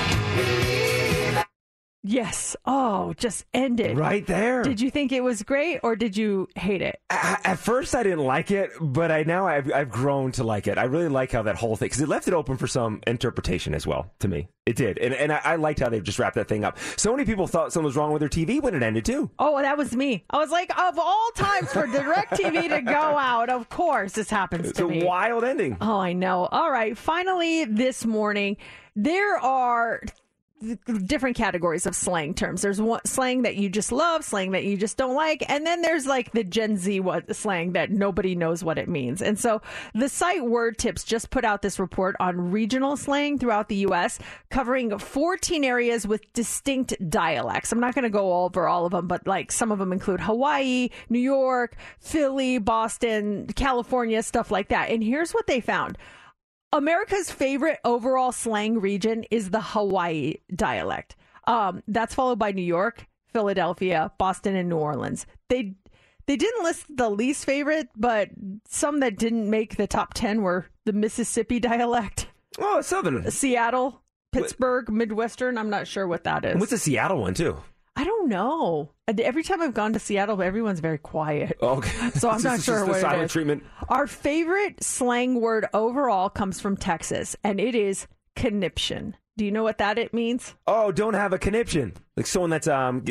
believing. Yes. Oh, just end it. Right there. Did you think it was great or did you hate it? At first, I didn't like it, but I've grown to like it. I really like how that whole thing, because it left it open for some interpretation as well, to me. It did. And I liked how they just wrapped that thing up. So many people thought something was wrong with their TV when it ended, too. Oh, that was me. I was like, of all times for DirecTV to go out, of course this happens to me. It's a wild ending. Oh, I know. All right. Finally, this morning, there are different categories of slang terms. There's one slang that you just love, slang that you just don't like, and then there's like the Gen Z slang that nobody knows what it means. And so the site Word Tips just put out this report on regional slang throughout the U.S., covering 14 areas with distinct dialects. I'm not going to go over all of them, but like some of them include Hawaii, New York, Philly, Boston, California, stuff like that. And here's what they found. America's favorite overall slang region is the Hawaii dialect. That's followed by New York, Philadelphia, Boston, and New Orleans. They didn't list the least favorite, but some that didn't make the top 10 were the Mississippi dialect. Oh, Southern. Seattle, Pittsburgh, Midwestern. I'm not sure what that is. What's the Seattle one, too? I don't know. Every time I've gone to Seattle, everyone's very quiet. Okay. So I'm not sure what silent it is. Treatment. Our favorite slang word overall comes from Texas, and it is conniption. Do you know what it means? Oh, don't have a conniption. Like someone that's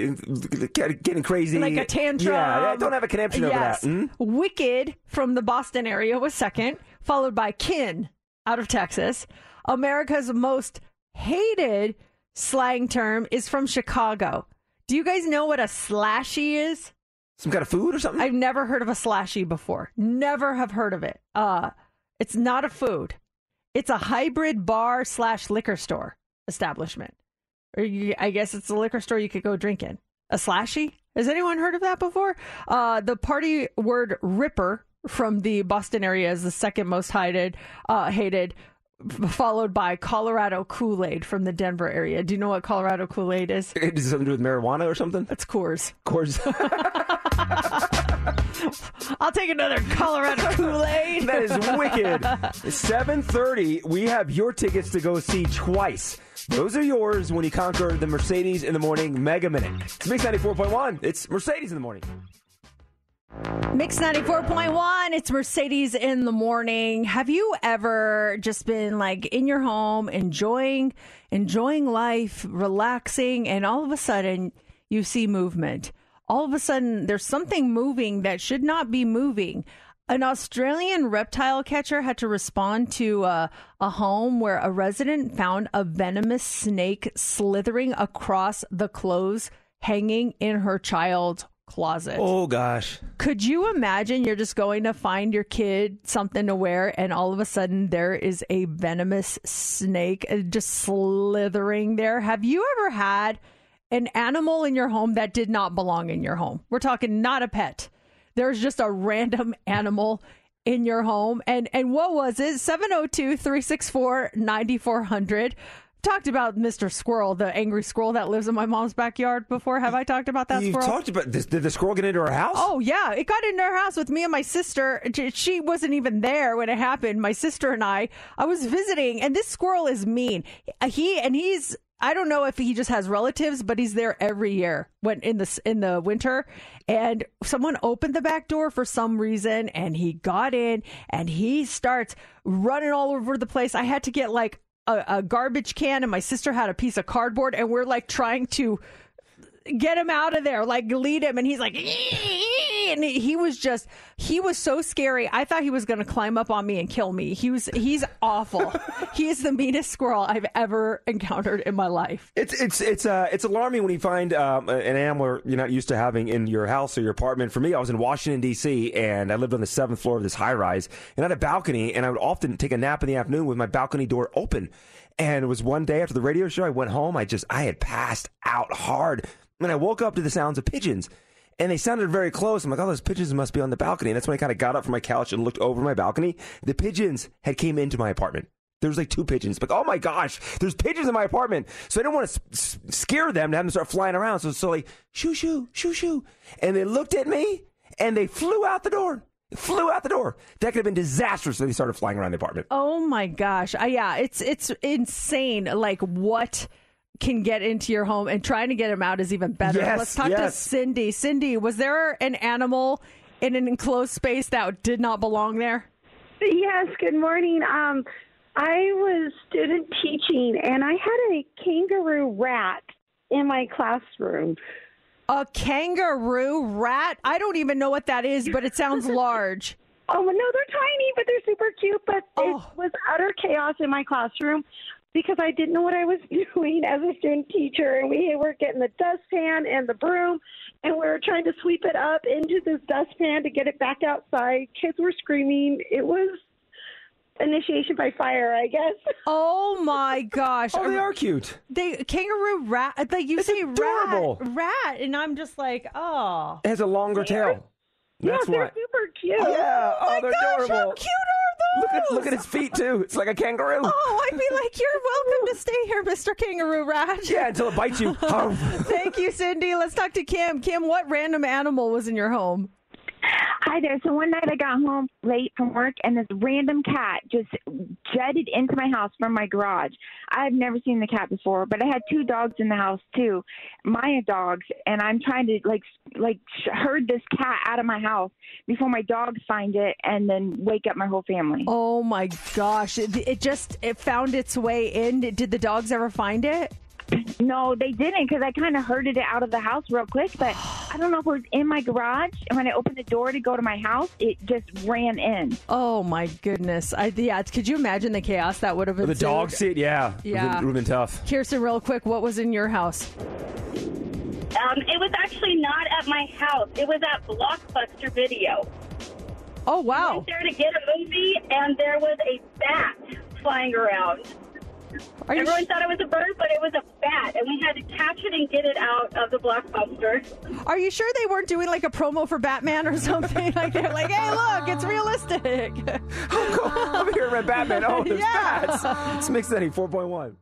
getting crazy. Like a tantrum. Yeah, don't have a conniption over that. Wicked from the Boston area was second, followed by kin out of Texas. America's most hated slang term is from Chicago. Do you guys know what a slashy is? Some kind of food or something? I've never heard of a slashy before. Never have heard of it. It's not a food. It's a hybrid bar/liquor store establishment. Or I guess it's a liquor store you could go drink in. A slashy? Has anyone heard of that before? The party word ripper from the Boston area is the second most hated, followed by Colorado Kool-Aid from the Denver area. Do you know what Colorado Kool-Aid is? Does it something to do with marijuana or something? It's Coors. Coors. I'll take another Colorado Kool-Aid. That is wicked. 7:30, we have your tickets to go see Twice. Those are yours when you conquer the Mercedes in the Morning Mega Minute. It's Mix 94.1. It's Mercedes in the Morning. Mix 94.1, it's Mercedes in the Morning. Have you ever just been like in your home, enjoying life, relaxing, and all of a sudden you see movement? All of a sudden there's something moving that should not be moving. An Australian reptile catcher had to respond to a home where a resident found a venomous snake slithering across the clothes hanging in her child's closet. Oh, gosh. Could you imagine you're just going to find your kid something to wear and all of a sudden there is a venomous snake just slithering there? Have you ever had an animal in your home that did not belong in your home? We're talking not a pet. There's just a random animal in your home. And what was it? 702-364-9400. Talked about Mr. Squirrel, the angry squirrel that lives in my mom's backyard before. Have I talked about that You've squirrel? talked about this. Did the squirrel get into our house? Oh, yeah. It got into our house with me and my sister. She wasn't even there when it happened. My sister and I was visiting, and this squirrel is mean. He's I don't know if he just has relatives, but he's there every year when in the winter. And someone opened the back door for some reason, and he got in, and he starts running all over the place. I had to get like a garbage can, and my sister had a piece of cardboard, and we're like trying to get him out of there, like lead him, and he's like, and he was so scary. I thought he was going to climb up on me and kill me. He's awful. He is the meanest squirrel I've ever encountered in my life. It's alarming when you find an animal you're not used to having in your house or your apartment. For me, I was in Washington, D.C., and I lived on the 7th floor of this high rise, and I had a balcony, and I would often take a nap in the afternoon with my balcony door open. And it was one day after the radio show, I went home. I had passed out hard. And I woke up to the sounds of pigeons, and they sounded very close. I'm like, oh, those pigeons must be on the balcony. And that's when I kind of got up from my couch and looked over my balcony. The pigeons had came into my apartment. There was like 2 pigeons. Like, oh my gosh, there's pigeons in my apartment. So I didn't want to scare them to have them start flying around. So like, shoo, shoo, shoo, shoo. And they looked at me, and they flew out the door. That could have been disastrous if they started flying around the apartment. Oh my gosh. Yeah, it's insane. Like what can get into your home, and trying to get him out is even better. Yes, Let's talk to Cindy. Cindy, was there an animal in an enclosed space that did not belong there? Yes, good morning. I was student teaching, and I had a kangaroo rat in my classroom. A kangaroo rat? I don't even know what that is, but it sounds large. Oh, no, they're tiny, but they're super cute. But it was utter chaos in my classroom because I didn't know what I was doing as a student teacher. And we were getting the dustpan and the broom, and we were trying to sweep it up into this dustpan to get it back outside. Kids were screaming. It was initiation by fire, I guess. Oh my gosh! Oh, they are cute. Kangaroo rat. Like you say, adorable. rat, and I'm just like, oh. It has a longer tail. Yes, they're super cute. Yeah. Oh my gosh, adorable. how cute are those? Look at its feet too. It's like a kangaroo. Oh, I'd be like, you're welcome to stay here, Mr. Kangaroo Rat. Yeah, until it bites you. Thank you, Cindy. Let's talk to Kim. Kim, what random animal was in your home? Hi there. So one night I got home late from work, and this random cat just jetted into my house from my garage. I've never seen the cat before, but I had 2 dogs in the house too, Maya dogs, and I'm trying to herd this cat out of my house before my dogs find it and then wake up my whole family. Oh my gosh! It found its way in. Did the dogs ever find it? No, they didn't, because I kind of herded it out of the house real quick, but I don't know if it was in my garage, and when I opened the door to go to my house, it just ran in. Oh my goodness. Could you imagine the chaos that would have been? The dog seat, yeah. Yeah. It would have been tough. Kirsten, real quick, what was in your house? It was actually not at my house. It was at Blockbuster Video. Oh, wow. I went there to get a movie, and there was a bat flying around. Everyone thought it was a bird, but it was a bat, and we had to catch it and get it out of the Blockbuster. Are you sure they weren't doing like a promo for Batman or something? Like they're like, hey, look, it's realistic. I'm here at Batman. Oh, there's bats. It's Mix 94.1.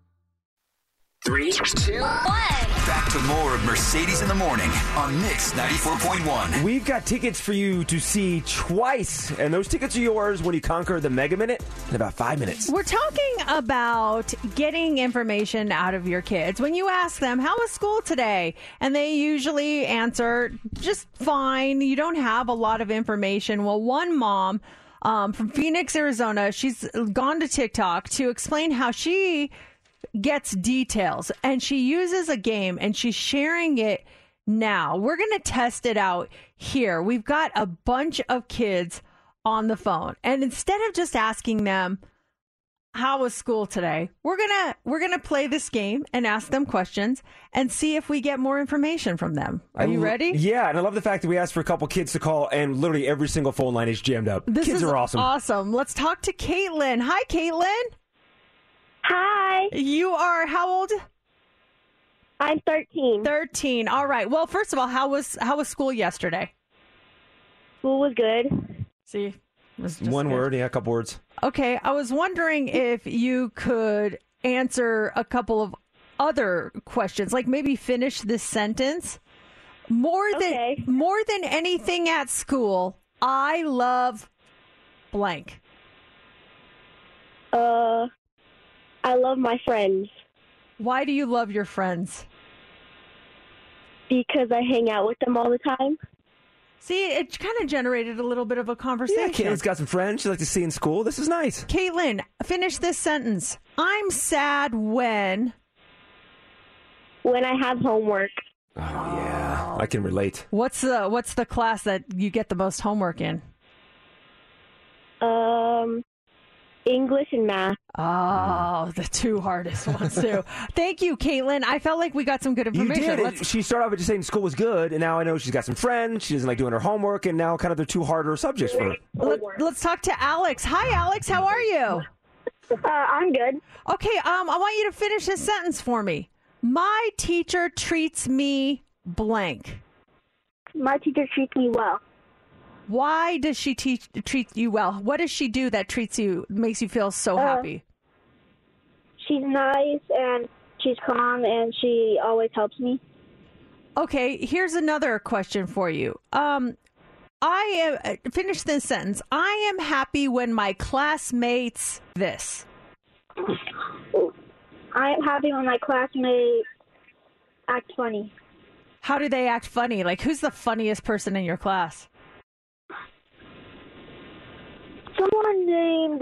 3, 2, 1. Back to more of Mercedes in the Morning on Mix 94.1. We've got tickets for you to see twice, and those tickets are yours when you conquer the Mega Minute in about 5 minutes. We're talking about getting information out of your kids. When you ask them, how was school today? And they usually answer, just fine. You don't have a lot of information. Well, one mom from Phoenix, Arizona, she's gone to TikTok to explain how she gets details, and she uses a game, and she's sharing it now. We're going to test it out here. We've got a bunch of kids on the phone. And instead of just asking them, how was school today? We're gonna play this game and ask them questions and see if we get more information from them. Are you ready? Yeah, and I love the fact that we asked for a couple kids to call, and literally every single phone line is jammed up. Kids are awesome. Awesome. Let's talk to Caitlin. Hi, Caitlin. Hi. You are how old? I'm 13. 13. All right. Well, first of all, how was school yesterday? School was good. See, it was just One good. word, yeah, a couple words. Okay, I was wondering if you could answer a couple of other questions, like maybe finish this sentence. More than anything at school, I love blank. I love my friends. Why do you love your friends? Because I hang out with them all the time. See, it kind of generated a little bit of a conversation. Yeah, Caitlin's got some friends she'd like to see in school. This is nice. Caitlin, finish this sentence. I'm sad when I have homework. Oh, yeah. I can relate. What's the class that you get the most homework in? English and math. Oh, the two hardest ones too. Thank you, Caitlin. I felt like we got some good information. You did. She started off with just saying school was good, and now I know she's got some friends. She doesn't like doing her homework, and now kind of the two harder subjects for her. Let's talk to Alex. Hi, Alex. How are you? I'm good. Okay. I want you to finish this sentence for me. My teacher treats me blank. My teacher treats me well. Why does she treat you well? What does she do that makes you feel so happy? She's nice and she's calm and she always helps me. Okay, here's another question for you. Finish this sentence. I am happy when my classmates this. I am happy when my classmates act funny. How do they act funny? Like, who's the funniest person in your class? Someone named...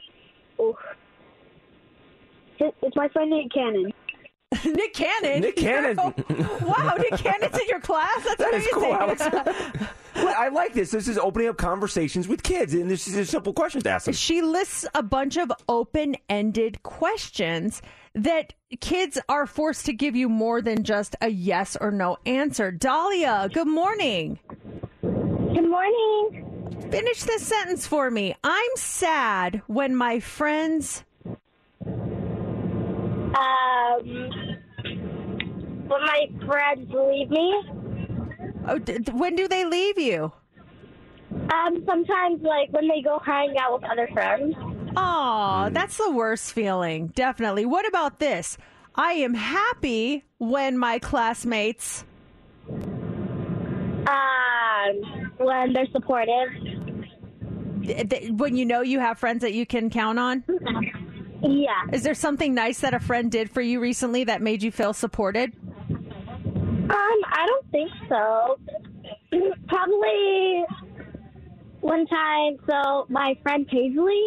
It's my friend Nick Cannon. Nick Cannon? Nick Cannon. Wow, Nick Cannon's in your class? That's That is amazing. cool, Alex. Well, I like this. This is opening up conversations with kids, and this is a simple question to ask them. She lists a bunch of open-ended questions that kids are forced to give you more than just a yes or no answer. Dahlia, good morning. Good morning. Finish this sentence for me. I'm sad when my friends... When my friends leave me. Oh, when do they leave you? Sometimes, like, when they go hang out with other friends. Aw, that's the worst feeling. Definitely. What about this? I am happy when my classmates... When they're supportive. When you know you have friends that you can count on? Yeah. Is there something nice that a friend did for you recently that made you feel supported? I don't think so. Probably one time, so my friend Paisley,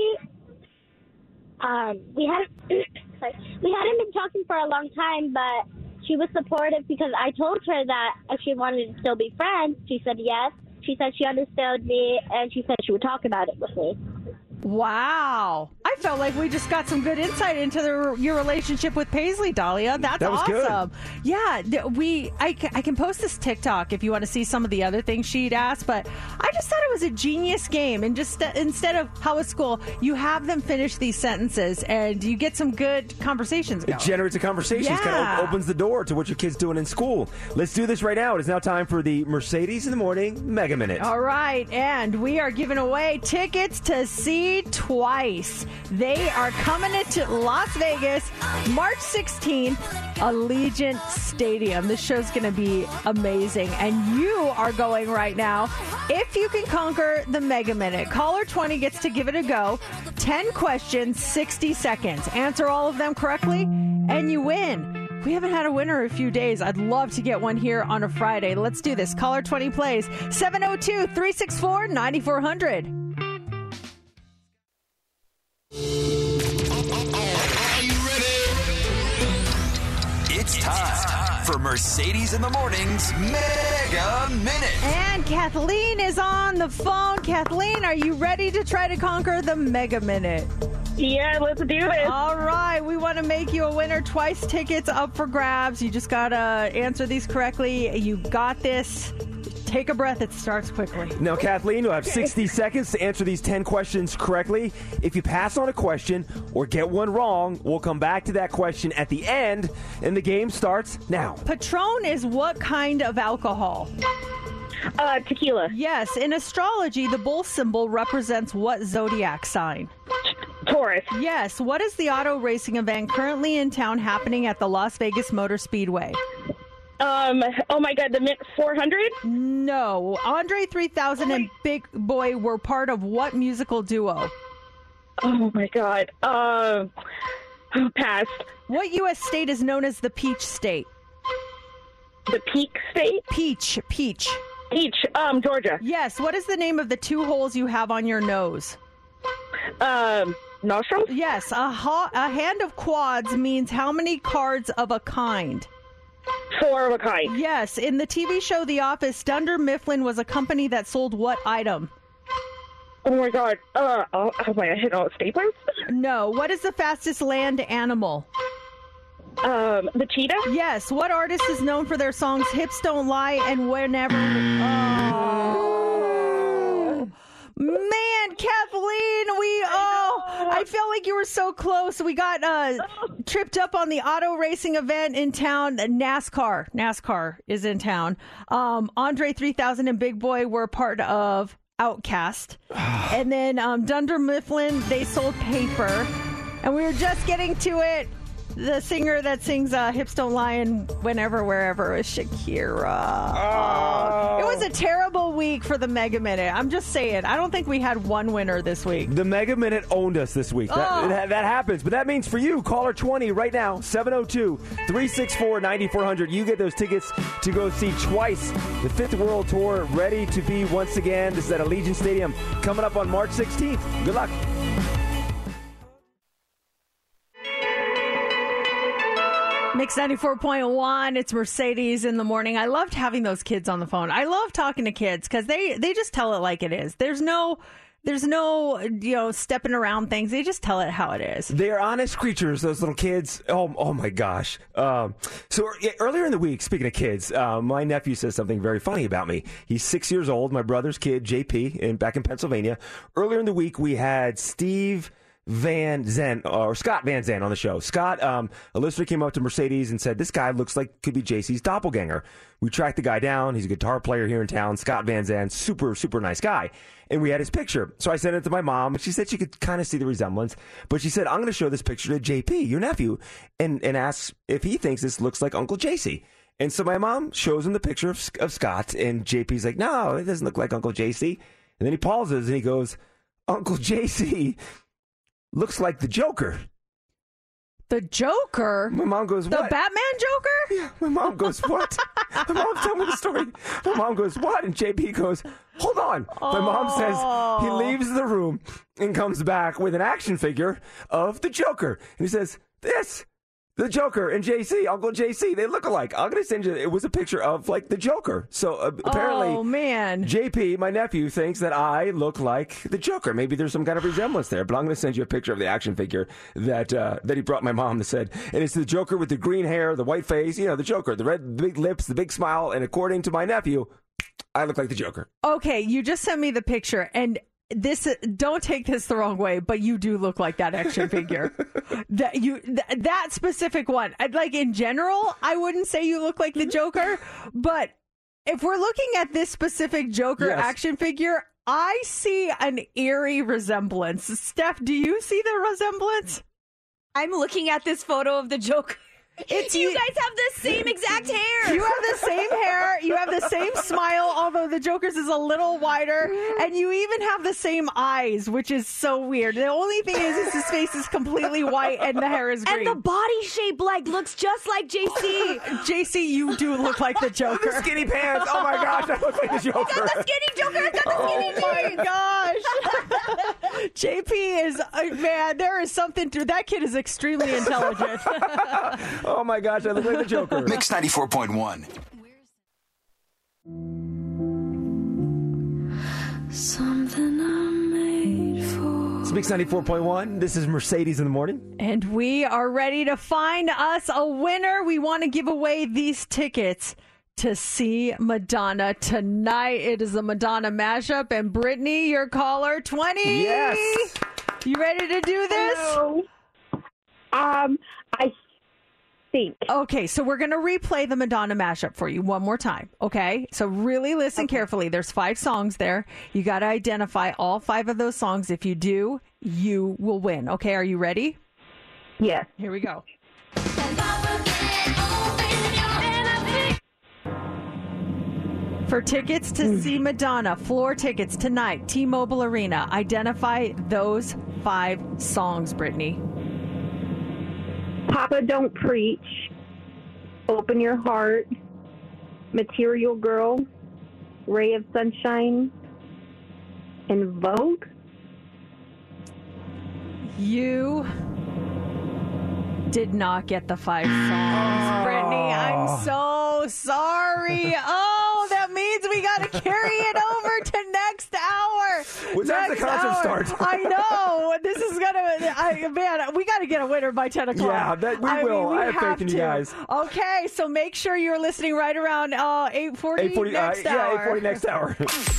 we hadn't been talking for a long time, but she was supportive because I told her that if she wanted to still be friends, she said yes. She said she understood me, and she said she would talk about it with me. Wow. I felt like we just got some good insight into your relationship with Paisley, Dahlia. That was awesome. Good. Yeah, I can post this TikTok if you want to see some of the other things she'd asked, but I just thought it was a genius game. And just instead of how was school, you have them finish these sentences and you get some good conversations going. It generates a conversation. It kind of opens the door to what your kid's doing in school. Let's do this right now. It is now time for the Mercedes in the Morning Mega Minute. All right, and we are giving away tickets to see Twice. They are coming into Las Vegas March 16th, Allegiant Stadium. This show's going to be amazing, and you are going right now. If you can conquer the Mega Minute, caller 20 gets to give it a go. 10 questions, 60 seconds. Answer all of them correctly, and you win. We haven't had a winner in a few days. I'd love to get one here on a Friday. Let's do this. Caller 20 plays 702-364-9400. It's time for Mercedes in the Morning's Mega Minute. And Kathleen is on the phone. Kathleen, are you ready to try to conquer the Mega Minute? Yeah, let's do this. All right, we want to make you a winner. Twice tickets up for grabs. You just got to answer these correctly. You got this. Take a breath. It starts quickly. Now, Kathleen, you'll have 60 seconds to answer these 10 questions correctly. If you pass on a question or get one wrong, we'll come back to that question at the end, and the game starts now. Patron is what kind of alcohol? Tequila. Yes. In astrology, the bull symbol represents what zodiac sign? Taurus. Yes. What is the auto racing event currently in town happening at the Las Vegas Motor Speedway? Oh my God, the Mix 400? No. Andre 3000 and Big Boy were part of what musical duo? Oh my God. Pass. What U.S. state is known as the Peach State? The Peak State? Peach. Peach, Georgia. Yes. What is the name of the two holes you have on your nose? Nostrils? Yes. A hand of quads means how many cards of a kind? 4 of a kind. Yes. In the TV show The Office, Dunder Mifflin was a company that sold what item? Oh my God. Oh my God, staplers? No. What is the fastest land animal? The cheetah? Yes. What artist is known for their songs Hips Don't Lie and Whenever... Oh. Man, Kathleen, I felt like you were so close. We got tripped up on the auto racing event in town. NASCAR is in town. Andre 3000 and Big Boy were part of Outcast. And then Dunder Mifflin, they sold paper. And we were just getting to it. The singer that sings Hips Don't Lie and Whenever, Wherever is Shakira. Oh. It was a terrible week for the Mega Minute. I'm just saying. I don't think we had one winner this week. The Mega Minute owned us this week. That happens. But that means for you, caller 20 right now, 702-364-9400. You get those tickets to go see Twice, the Fifth World Tour, ready to be once again. This is at Allegiant Stadium coming up on March 16th. Good luck. Mix 94.1, it's Mercedes in the morning. I loved having those kids on the phone. I love talking to kids because they just tell it like it is. There's no stepping around things. They just tell it how it is. They're honest creatures, those little kids. Oh my gosh. So earlier in the week, speaking of kids, my nephew says something very funny about me. He's 6 years old, my brother's kid, JP, back in Pennsylvania. Earlier in the week, we had Scott Van Zandt on the show. Scott, a listener came up to Mercedes and said, this guy looks like could be JC's doppelganger. We tracked the guy down. He's a guitar player here in town. Scott Van Zandt, super, super nice guy. And we had his picture. So I sent it to my mom, and she said she could kind of see the resemblance. But she said, I'm going to show this picture to JP, your nephew, and ask if he thinks this looks like Uncle JC. And so my mom shows him the picture of Scott, and JP's like, no, it doesn't look like Uncle JC. And then he pauses, and he goes, Uncle JC looks like the Joker. The Joker? My mom goes, what? The Batman Joker? Yeah. My mom goes, what? My mom told me the story. My mom goes, what? And JP goes, hold on. My mom says he leaves the room and comes back with an action figure of the Joker. And he says, the Joker and JC, Uncle JC, they look alike. I'm going to send you, it was a picture of like the Joker. So apparently, man. JP, my nephew, thinks that I look like the Joker. Maybe there's some kind of resemblance there, but I'm going to send you a picture of the action figure that he brought my mom that said, and it's the Joker with the green hair, the white face, the Joker, the red, big lips, the big smile. And according to my nephew, I look like the Joker. Okay, you just sent me the picture, and don't take this the wrong way, but you do look like that action figure. That specific one. Like in general, I wouldn't say you look like the Joker, but if we're looking at this specific Joker action figure, I see an eerie resemblance. Steph, do you see the resemblance? I'm looking at this photo of the Joker. You guys have the same exact hair. You have the same hair. You have the same smile, although the Joker's is a little wider. And you even have the same eyes, which is so weird. The only thing is his face is completely white and the hair is green. And the body shape looks just like JC. JC, you do look like the Joker. The skinny pants. Oh my gosh, I look like the Joker. It's got the skinny Joker. It's got the skinny jeans. Oh my gosh. JP is, man, there is something to that kid is extremely intelligent. Oh my gosh, I look like the Joker. Mix 94.1. Something I'm made for. It's Mix 94.1. This is Mercedes in the Morning. And we are ready to find us a winner. We want to give away these tickets to see Madonna tonight. It is a Madonna mashup. And Brittany, your caller 20. Yes. You ready to do this? Hello. I think. Okay, so we're going to replay the Madonna mashup for you one more time. Okay, so really listen carefully. There's 5 songs there. You got to identify all 5 of those songs. If you do, you will win. Okay, are you ready? Yes. Here we go. For tickets to see Madonna, floor tickets tonight, T-Mobile Arena, identify those 5 songs, Brittany. Papa Don't Preach, Open Your Heart, Material Girl, Ray of Sunshine, and Vogue. You did not get the 5 songs, Brittany. I'm so sorry. Oh, that means we got to carry it over to next hour. What time's the concert start? I know. This is going to, man, we got to get a winner by 10 o'clock. Yeah, we will. I have faith in you guys. Okay, so make sure you're listening right around 8:40 next hour. Yeah, 8:40 next hour.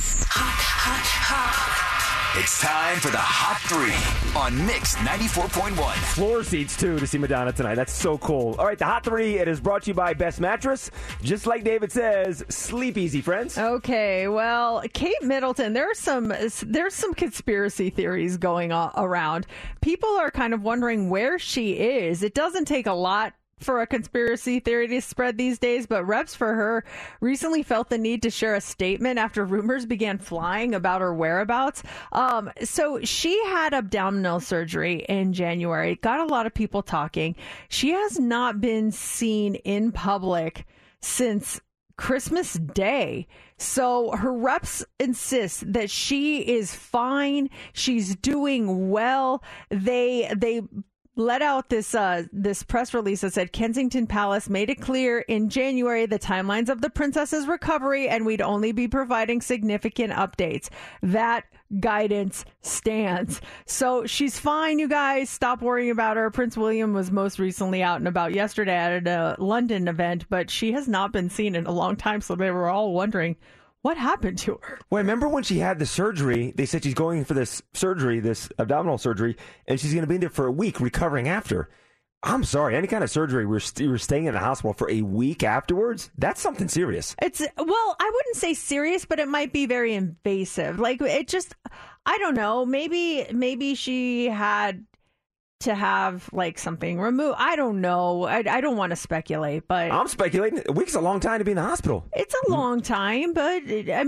It's time for the Hot 3 on Mix 94.1. Floor seats, too, to see Madonna tonight. That's so cool. All right, the Hot 3, it is brought to you by Best Mattress. Just like David says, sleep easy, friends. Okay, well, Kate Middleton, there's some conspiracy theories going around. People are kind of wondering where she is. It doesn't take a lot for a conspiracy theory to spread these days, but reps for her recently felt the need to share a statement after rumors began flying about her whereabouts. So she had abdominal surgery in January. Got a lot of people talking. She has not been seen in public since Christmas Day. So her reps insist that she is fine. She's doing well. They let out this press release that said Kensington Palace made it clear in January the timelines of the princess's recovery, and we'd only be providing significant updates. That guidance stands. So she's fine, you guys. Stop worrying about her. Prince William was most recently out and about yesterday at a London event, but she has not been seen in a long time, so they were all wondering what happened to her. Well, remember when she had the surgery, they said she's going for this surgery, this abdominal surgery, and she's going to be in there for a week recovering after. I'm sorry, any kind of surgery, we're staying in the hospital for a week afterwards? That's something serious. Well, I wouldn't say serious, but it might be very invasive. Like, it just, I don't know, maybe she had to have like something removed. I don't know. I don't want to speculate, but I'm speculating. A week's a long time to be in the hospital. It's a long time, but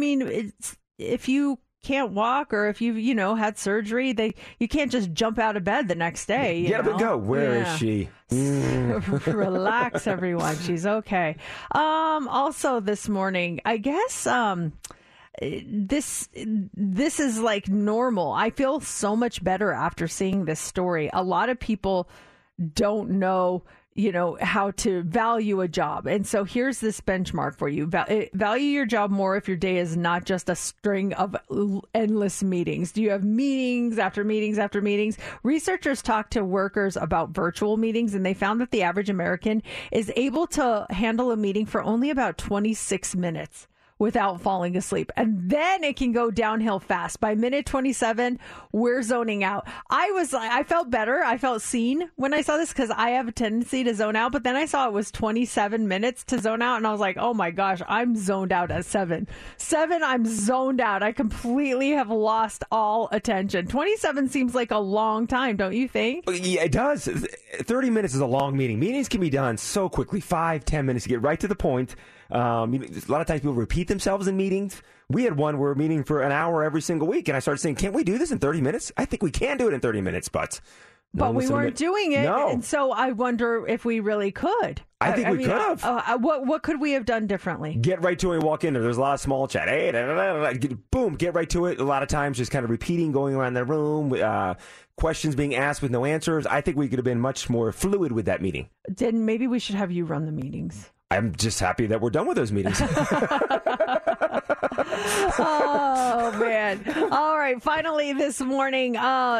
if you can't walk or if you've had surgery, you can't just jump out of bed the next day. Get up and go. Where is she? Relax, everyone. She's okay. Also this morning, I guess this is like normal. I feel so much better after seeing this story. A lot of people don't know, how to value a job. And so here's this benchmark for you. Value your job more if your day is not just a string of endless meetings. Do you have meetings after meetings after meetings? Researchers talked to workers about virtual meetings, and they found that the average American is able to handle a meeting for only about 26 minutes. Without falling asleep. And then it can go downhill fast. By minute 27, we're zoning out. I felt better. I felt seen when I saw this because I have a tendency to zone out. But then I saw it was 27 minutes to zone out. And I was like, oh my gosh, I'm zoned out at 7. 7, I'm zoned out. I completely have lost all attention. 27 seems like a long time, don't you think? Yeah, it does. 30 minutes is a long meeting. Meetings can be done so quickly. 5-10 minutes to get right to the point. A lot of times people repeat themselves in meetings. We had one where we're meeting for an hour every single week, and I started saying, can't we do this in 30 minutes? I think we can do it in 30 minutes, but But we weren't doing it, No. and so I wonder if we really could. I think we mean, could have. What could we have done differently? Get right to it and walk in there. There's a lot of small chat. Hey, boom, get right to it. A lot of times just kind of repeating, going around the room, questions being asked with no answers. I think we could have been much more fluid with that meeting. Then maybe we should have you run the meetings. I'm just happy that we're done with those meetings. Oh, man. All right. Finally, this morning,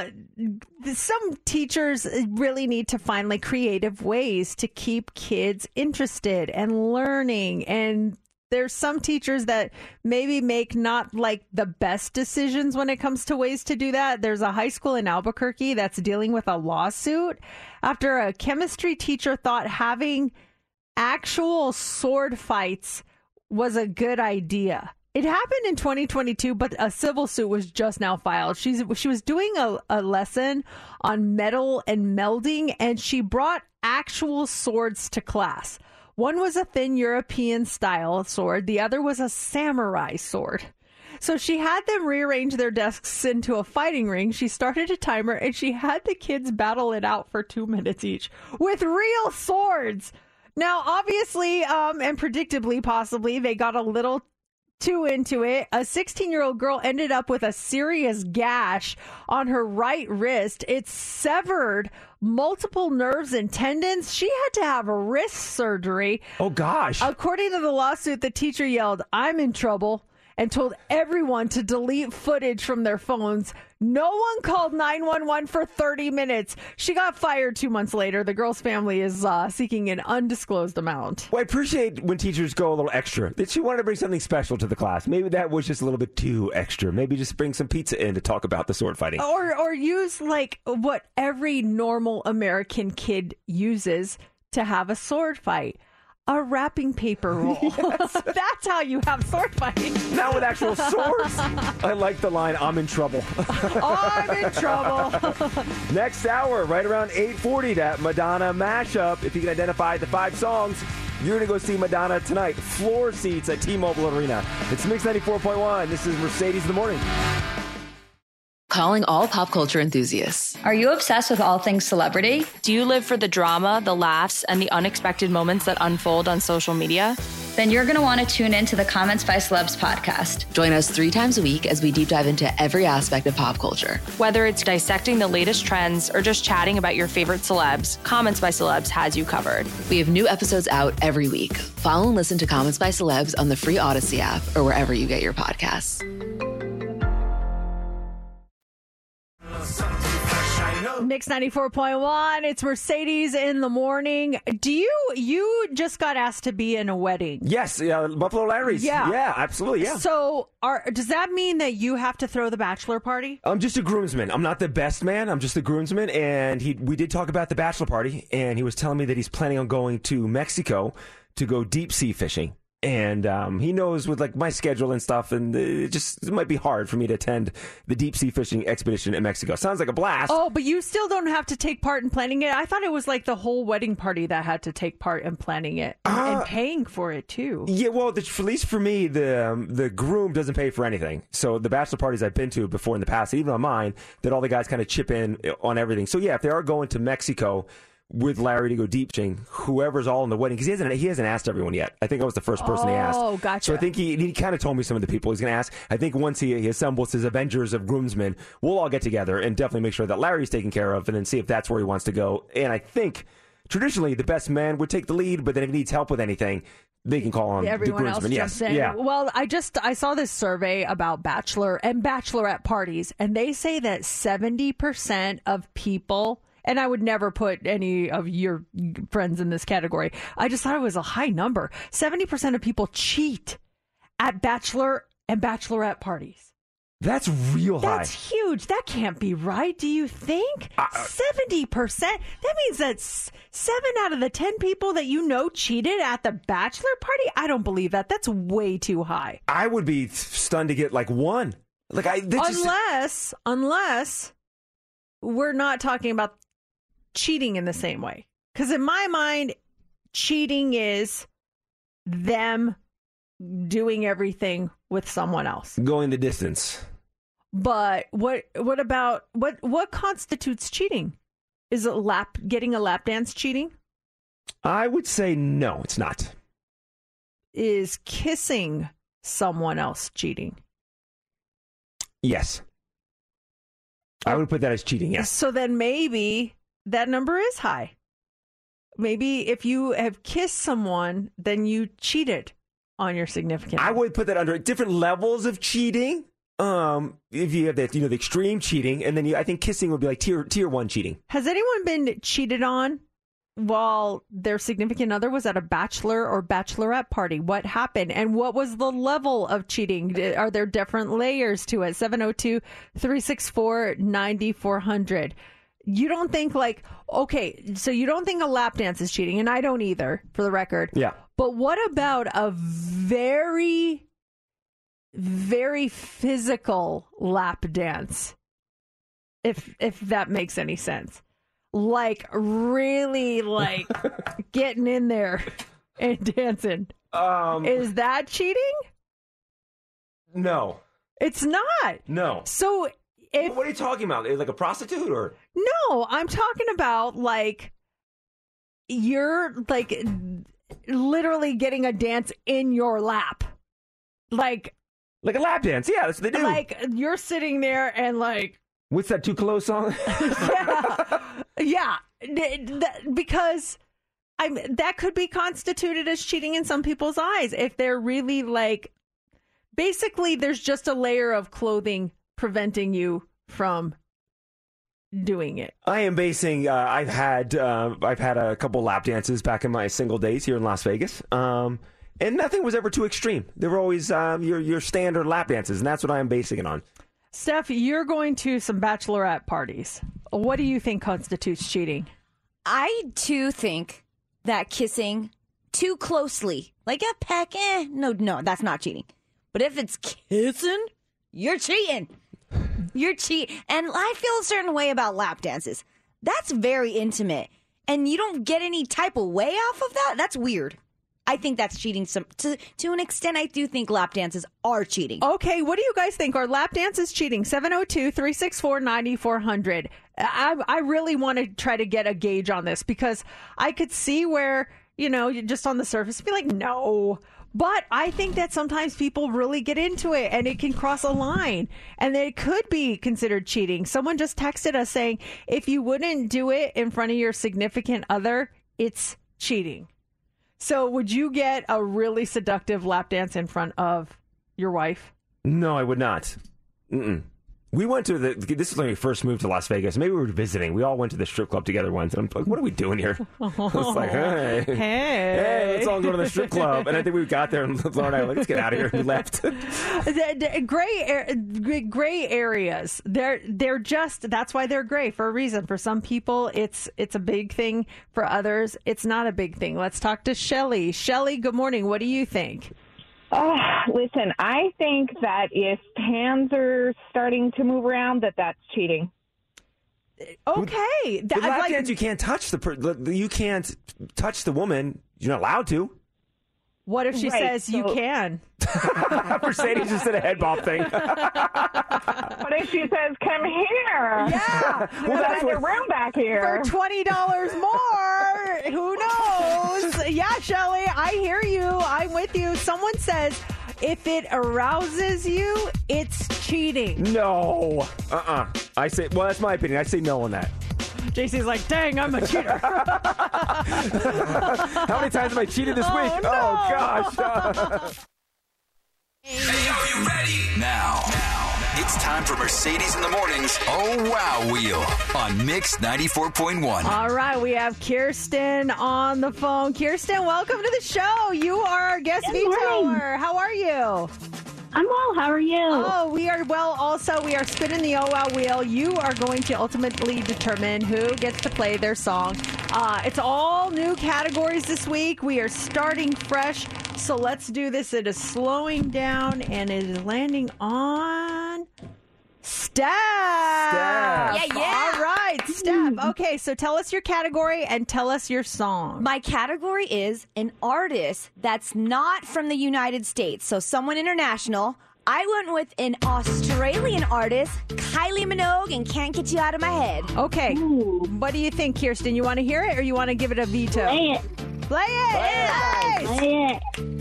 some teachers really need to find creative ways to keep kids interested and learning. And there's some teachers that maybe make not the best decisions when it comes to ways to do that. There's a high school in Albuquerque that's dealing with a lawsuit after a chemistry teacher thought having actual sword fights was a good idea. It happened in 2022, but a civil suit was just now filed. She was doing a lesson on metal and melding, and she brought actual swords to class. One was a thin European style sword. The other was a samurai sword. So she had them rearrange their desks into a fighting ring. She started a timer, and she had the kids battle it out for 2 minutes each with real swords. Now, obviously, and predictably, possibly, they got a little too into it. A 16-year-old girl ended up with a serious gash on her right wrist. It severed multiple nerves and tendons. She had to have a wrist surgery. Oh, gosh. According to the lawsuit, the teacher yelled, "I'm in trouble," and told everyone to delete footage from their phones. No one called 911 for 30 minutes. She got fired 2 months later. The girl's family is seeking an undisclosed amount. Well, I appreciate when teachers go a little extra. That she wanted to bring something special to the class. Maybe that was just a little bit too extra. Maybe just bring some pizza in to talk about the sword fighting. Or use what every normal American kid uses to have a sword fight. A wrapping paper roll. Yes. That's how you have sword fighting. Now with actual swords. I like the line, "I'm in trouble." I'm in trouble. Next hour, right around 8:40, that Madonna mashup. If you can identify the 5 songs, you're going to go see Madonna tonight. Floor seats at T-Mobile Arena. It's Mix 94.1. This is Mercedes in the Morning. Calling all pop culture enthusiasts. Are you obsessed with all things celebrity? Do you live for the drama, the laughs, and the unexpected moments that unfold on social media? Then you're going to want to tune in to the Comments by Celebs podcast. Join us 3 times a week as we deep dive into every aspect of pop culture. Whether it's dissecting the latest trends or just chatting about your favorite celebs, Comments by Celebs has you covered. We have new episodes out every week. Follow and listen to Comments by Celebs on the free Odyssey app or wherever you get your podcasts. Mix 94.1. It's Mercedes in the Morning. You just got asked to be in a wedding? Yes, Buffalo Larry's. Yeah, absolutely. Yeah. So, does that mean that you have to throw the bachelor party? I'm just a groomsman. I'm not the best man. I'm just a groomsman. And we did talk about the bachelor party, and he was telling me that he's planning on going to Mexico to go deep sea fishing. And he knows with my schedule and stuff, and it might be hard for me to attend the deep sea fishing expedition in Mexico. Sounds like a blast. Oh, but you still don't have to take part in planning it. I thought it was the whole wedding party that had to take part in planning it and paying for it too. Yeah, well, at least for me, the groom doesn't pay for anything. So the bachelor parties I've been to before in the past, even on mine, that all the guys kind of chip in on everything. So yeah, if they are going to Mexico with Larry to go deep fishing, whoever's all in the wedding, because he hasn't asked everyone yet. I think I was the first person he asked. Oh, gotcha. So I think he kind of told me some of the people he's going to ask. I think once he assembles his Avengers of groomsmen, we'll all get together and definitely make sure that Larry's taken care of, and then see if that's where he wants to go. And I think traditionally the best man would take the lead, but then if he needs help with anything, they can call on everyone the else groomsmen. Jumps in. Yeah. Well, I saw this survey about bachelor and bachelorette parties, and they say that 70% of people. And I would never put any of your friends in this category. I just thought it was a high number. 70% of people cheat at bachelor and bachelorette parties. That's real high. That's huge. That can't be right, do you think? 70%? That means that 7 out of the 10 people that you know cheated at the bachelor party? I don't believe that. That's way too high. I would be stunned to get 1. Unless we're not talking about cheating in the same way. Because in my mind, cheating is them doing everything with someone else. Going the distance. But what about what constitutes cheating? Is getting a lap dance cheating? I would say no, it's not. Is kissing someone else cheating? Yes. I would put that as cheating, yes. So then maybe that number is high. Maybe if you have kissed someone, then you cheated on your significant other. I would put that under different levels of cheating. If you have that, the extreme cheating, and then I think kissing would be like tier 1 cheating. Has anyone been cheated on while their significant other was at a bachelor or bachelorette party? What happened? And what was the level of cheating? Are there different layers to it? 702-364-9400. You don't think okay, so you don't think a lap dance is cheating, and I don't either, for the record. Yeah. But what about a very, very physical lap dance? If that makes any sense. Really getting in there and dancing. Is that cheating? No. It's not. No. So what are you talking about? Like a prostitute or? No, I'm talking about you're literally getting a dance in your lap. Like a lap dance. Yeah, that's what they do. You're sitting there and what's that 2 Close song? Yeah, because that could be constituted as cheating in some people's eyes if they're really basically there's just a layer of clothing preventing you from doing it. I am basing. I've had a couple lap dances back in my single days here in Las Vegas, and nothing was ever too extreme. They were always your standard lap dances, and that's what I am basing it on. Steph, you're going to some bachelorette parties. What do you think constitutes cheating? I, too, think that kissing too closely, like a peck, no, that's not cheating. But if it's kissing, you're cheating. You're cheating. And I feel a certain way about lap dances. That's very intimate. And you don't get any type of way off of that? That's weird. I think that's cheating. To an extent, I do think lap dances are cheating. Okay, what do you guys think? Are lap dances cheating? 702-364-9400. I really want to try to get a gauge on this because I could see where, you just on the surface be like, no. But I think that sometimes people really get into it and it can cross a line and it could be considered cheating. Someone just texted us saying, if you wouldn't do it in front of your significant other, it's cheating. So would you get a really seductive lap dance in front of your wife? No, I would not. Mm-mm. We went to this is when we first moved to Las Vegas. Maybe we were visiting. We all went to the strip club together once. And I'm like, what are we doing here? It's like, hey, let's all go to the strip club. And I think we got there and Laura and I were like, let's get out of here. And we left. Gray areas. They're just, that's why they're gray for a reason. For some people, it's a big thing. For others, it's not a big thing. Let's talk to Shelly. Shelly, good morning. What do you think? Listen, I think that if hands are starting to move around, that's cheating. Okay. With lap dance, you can't touch you can't touch the woman. You're not allowed to. What if she says you can? Mercedes just did a head bob thing. What if she says, come here? Yeah. Well, that's a room back here. For $20 more. Who knows? Yeah, Shelly, I hear you. I'm with you. Someone says, if it arouses you, it's cheating. No. I say, well, that's my opinion. I say no on that. JC's like, dang, I'm a cheater. How many times have I cheated this week? No. Oh, gosh. Hey, are you ready? Now, it's time for Mercedes in the Morning's Oh Wow Wheel on Mix 94.1. All right, we have Kirsten on the phone. Kirsten, welcome to the show. You are our guest vetoer. How are you? I'm well. How are you? Oh, we are well also. We are spinning the Oh Wow Wheel. You are going to ultimately determine who gets to play their song. It's all new categories this week. We are starting fresh. So let's do this. It is slowing down and it is landing on Steph. Yeah. All right, Steph. Okay, so tell us your category and tell us your song. My category is an artist that's not from the United States. So someone international. I went with an Australian artist, Kylie Minogue, and Can't Get You Out of My Head. Okay. What do you think, Kirsten? You want to hear it or you want to give it a veto? Play it. Play it. Nice. Play it.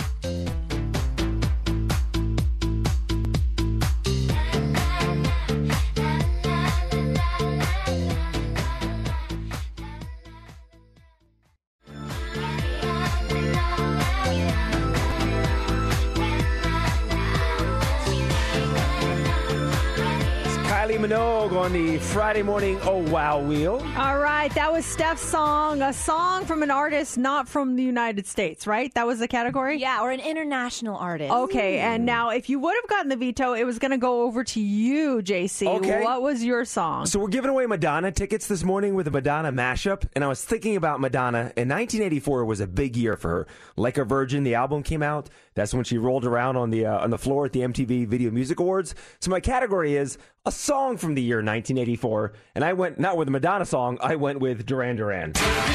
Kylie Minogue on the Friday morning Oh Wow Wheel. All right, that was Steph's song, a song from an artist not from the United States, right? That was the category? Yeah, or an international artist. Okay, and now if you would have gotten the veto, it was going to go over to you, JC. Okay. What was your song? So we're giving away Madonna tickets this morning with a Madonna mashup, and I was thinking about Madonna, and 1984 was a big year for her. Like a Virgin, the album came out. That's when she rolled around on the floor at the MTV Video Music Awards. So my category is a song from the year 1984, and I went not with a Madonna song, I went with Duran Duran.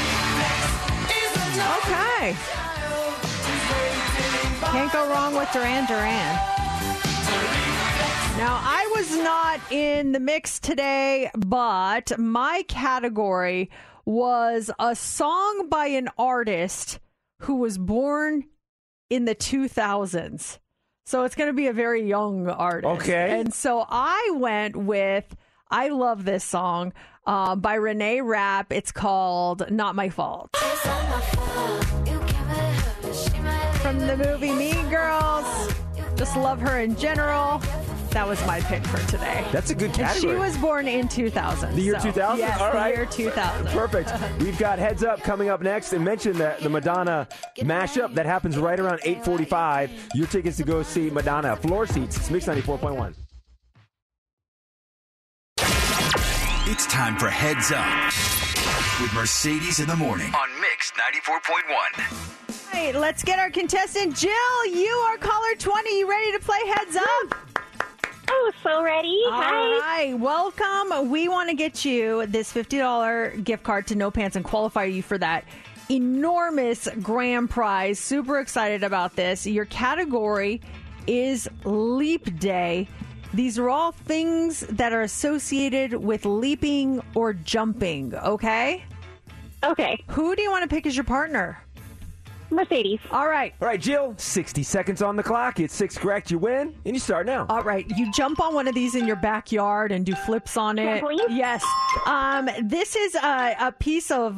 Okay. Can't go wrong with Duran Duran. Now, I was not in the mix today, but my category was a song by an artist who was born in the 2000s. So it's going to be a very young artist. Okay. And so I went with, I love this song by Renee Rapp. It's called Not My Fault. From the movie Mean Girls. Just love her in general. That was my pick for today. That's a good And category. she was born in 2000. The year so, 2000? Yes, All right. the year 2000. Perfect. We've got Heads Up coming up next, and mention the Madonna mashup that happens right around 8:45. Your tickets to go see Madonna. Floor seats. It's Mix 94.1. It's time for Heads Up with Mercedes in the morning on Mix 94.1. All right, let's get our contestant. Jill, you are caller 20. You ready to play Heads Up? Oh, so ready. All right, welcome. We want to get you this $50 gift card to No Pants and qualify you for that enormous grand prize. Super excited about this. Your category is Leap Day. These are all things that are associated with leaping or jumping, okay? Okay. Who do you want to pick as your partner? Mercedes. All right. All right, Jill, 60 seconds on the clock. It's 6 correct. You win, and you start now. All right. You jump on one of these in your backyard and do flips on it. Trampoline? Yes. This is a piece of